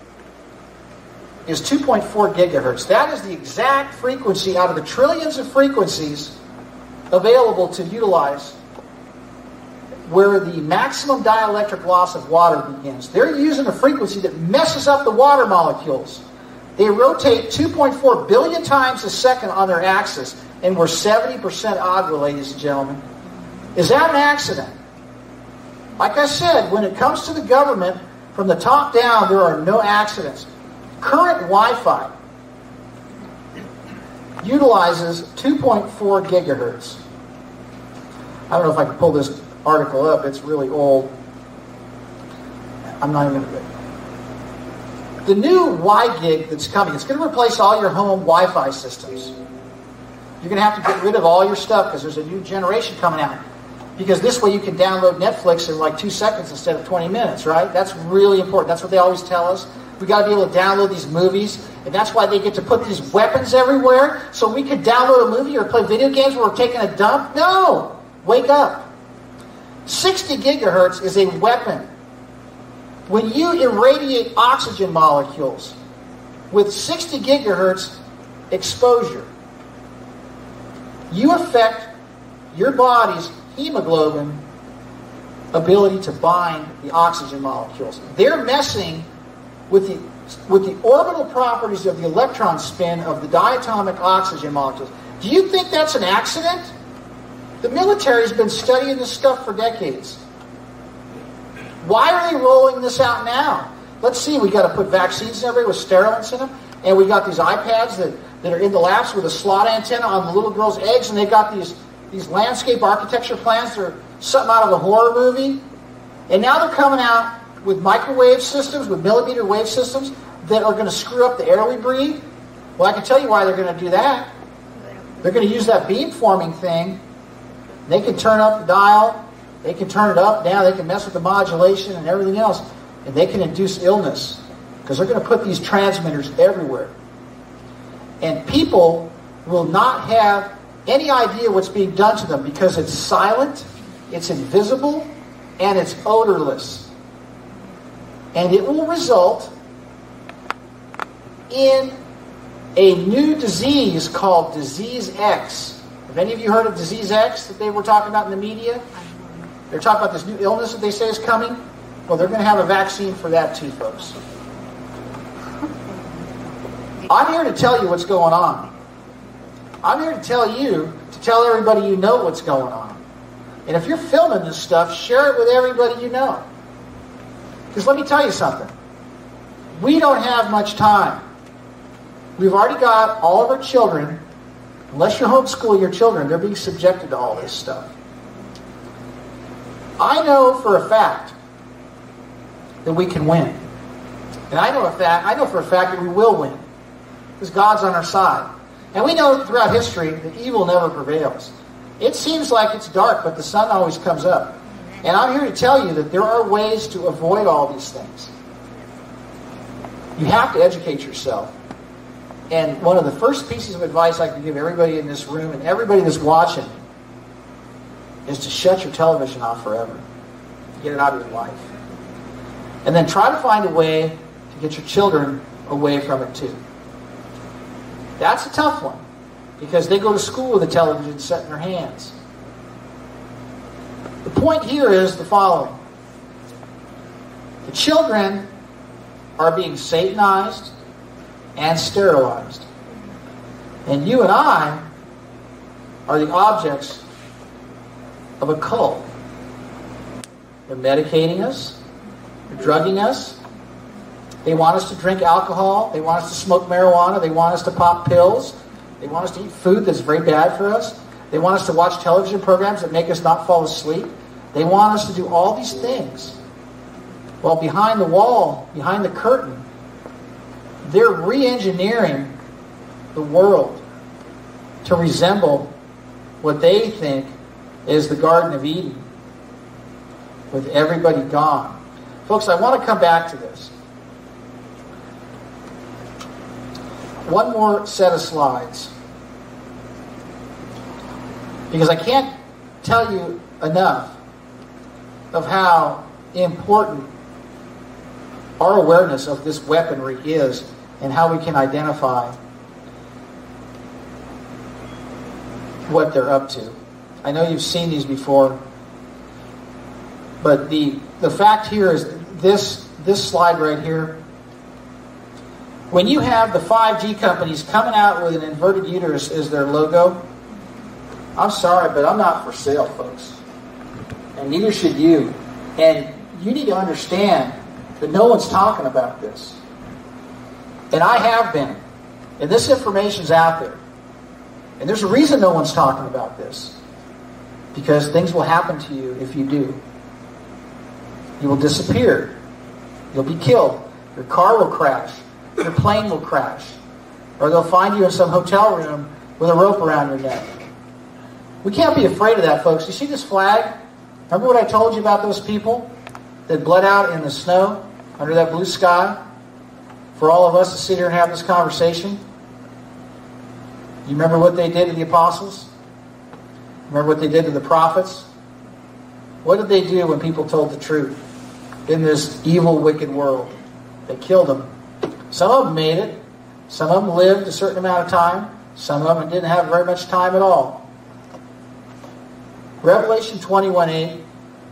is 2.4 gigahertz. That is the exact frequency out of the trillions of frequencies available to utilize where the maximum dielectric loss of water begins. They're using a frequency that messes up the water molecules. They rotate 2.4 billion times a second on their axis, and we're 70% agua, ladies and gentlemen. Is that an accident? Like I said, when it comes to the government, from the top down, there are no accidents. Current Wi-Fi utilizes 2.4 gigahertz. I don't know if I can pull this article up. It's really old. I'm not even going to. The new WiGig that's coming, it's going to replace all your home Wi-Fi systems. You're going to have to get rid of all your stuff because there's a new generation coming out. Because this way you can download Netflix in like 2 seconds instead of 20 minutes, right? That's really important. That's what they always tell us. We got to be able to download these movies, and that's why they get to put these weapons everywhere, so we could download a movie or play video games where we're taking a dump. No! Wake up. 60 gigahertz is a weapon. When you irradiate oxygen molecules with 60 gigahertz exposure, you affect your body's hemoglobin ability to bind the oxygen molecules. They're messing with the orbital properties of the electron spin of the diatomic oxygen molecules. Do you think that's an accident? The military's been studying this stuff for decades. Why are they rolling this out now? Let's see, we got to put vaccines in everywhere with sterilants in them, and we got these iPads that are in the labs with a slot antenna on the little girl's eggs, and they got these landscape architecture plans that are something out of a horror movie. And now they're coming out with microwave systems, with millimeter wave systems that are going to screw up the air we breathe. Well, I can tell you why they're going to do that. They're going to use that beamforming thing. They can turn up the dial. They can turn it up, down. They can mess with the modulation and everything else. And they can induce illness because they're going to put these transmitters everywhere. And people will not have any idea what's being done to them because it's silent, it's invisible, and it's odorless. And it will result in a new disease called Disease X. Have any of you heard of Disease X that they were talking about in the media? They're talking about this new illness that they say is coming. Well, they're going to have a vaccine for that too, folks. I'm here to tell you what's going on. I'm here to tell you, to tell everybody you know what's going on. And if you're filming this stuff, share it with everybody you know. Because let me tell you something. We don't have much time. We've already got all of our children, unless you homeschool your children, they're being subjected to all this stuff. I know for a fact that we can win. And I know for a fact that we will win. Because God's on our side. And we know throughout history that evil never prevails. It seems like it's dark, but the sun always comes up. And I'm here to tell you that there are ways to avoid all these things. You have to educate yourself. And one of the first pieces of advice I can give everybody in this room and everybody that's watching is to shut your television off forever. Get it out of your life. And then try to find a way to get your children away from it too. That's a tough one, because they go to school with a television set in their hands. The point here is the following. The children are being Satanized and sterilized. And you and I are the objects of a cult. They're medicating us. They're drugging us. They want us to drink alcohol. They want us to smoke marijuana. They want us to pop pills. They want us to eat food that's very bad for us. They want us to watch television programs that make us not fall asleep. They want us to do all these things. Well, behind the wall, behind the curtain, they're re-engineering the world to resemble what they think is the Garden of Eden, with everybody gone. Folks, I want to come back to this. One more set of slides. Because I can't tell you enough of how important our awareness of this weaponry is and how we can identify what they're up to. I know you've seen these before, but the fact here is this slide right here. When you have the 5G companies coming out with an inverted uterus as their logo, I'm sorry, but I'm not for sale, folks. And neither should you. And you need to understand that no one's talking about this. And I have been. And this information's out there. And there's a reason no one's talking about this. Because things will happen to you if you do. You will disappear. You'll be killed. Your car will crash. Your plane will crash. Or they'll find you in some hotel room with a rope around your neck. We can't be afraid of that, folks. You see this flag? Remember what I told you about those people that bled out in the snow under that blue sky for all of us to sit here and have this conversation? You remember what they did to the apostles? Remember what they did to the prophets? What did they do when people told the truth in this evil, wicked world? They killed them. Some of them made it. Some of them lived a certain amount of time. Some of them didn't have very much time at all. Revelation 21:8.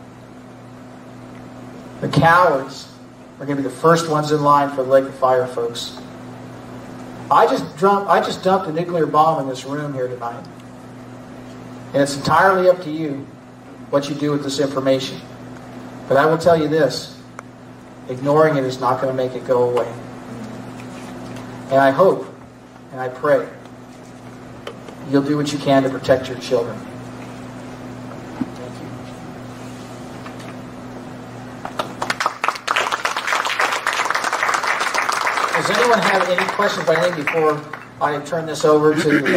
The cowards are going to be the first ones in line for the lake of fire, folks. I just dumped a nuclear bomb in this room here tonight. And it's entirely up to you what you do with this information. But I will tell you this. Ignoring it is not going to make it go away. And I hope and I pray you'll do what you can to protect your children. Thank you. Does anyone have any questions by anything before I turn this over to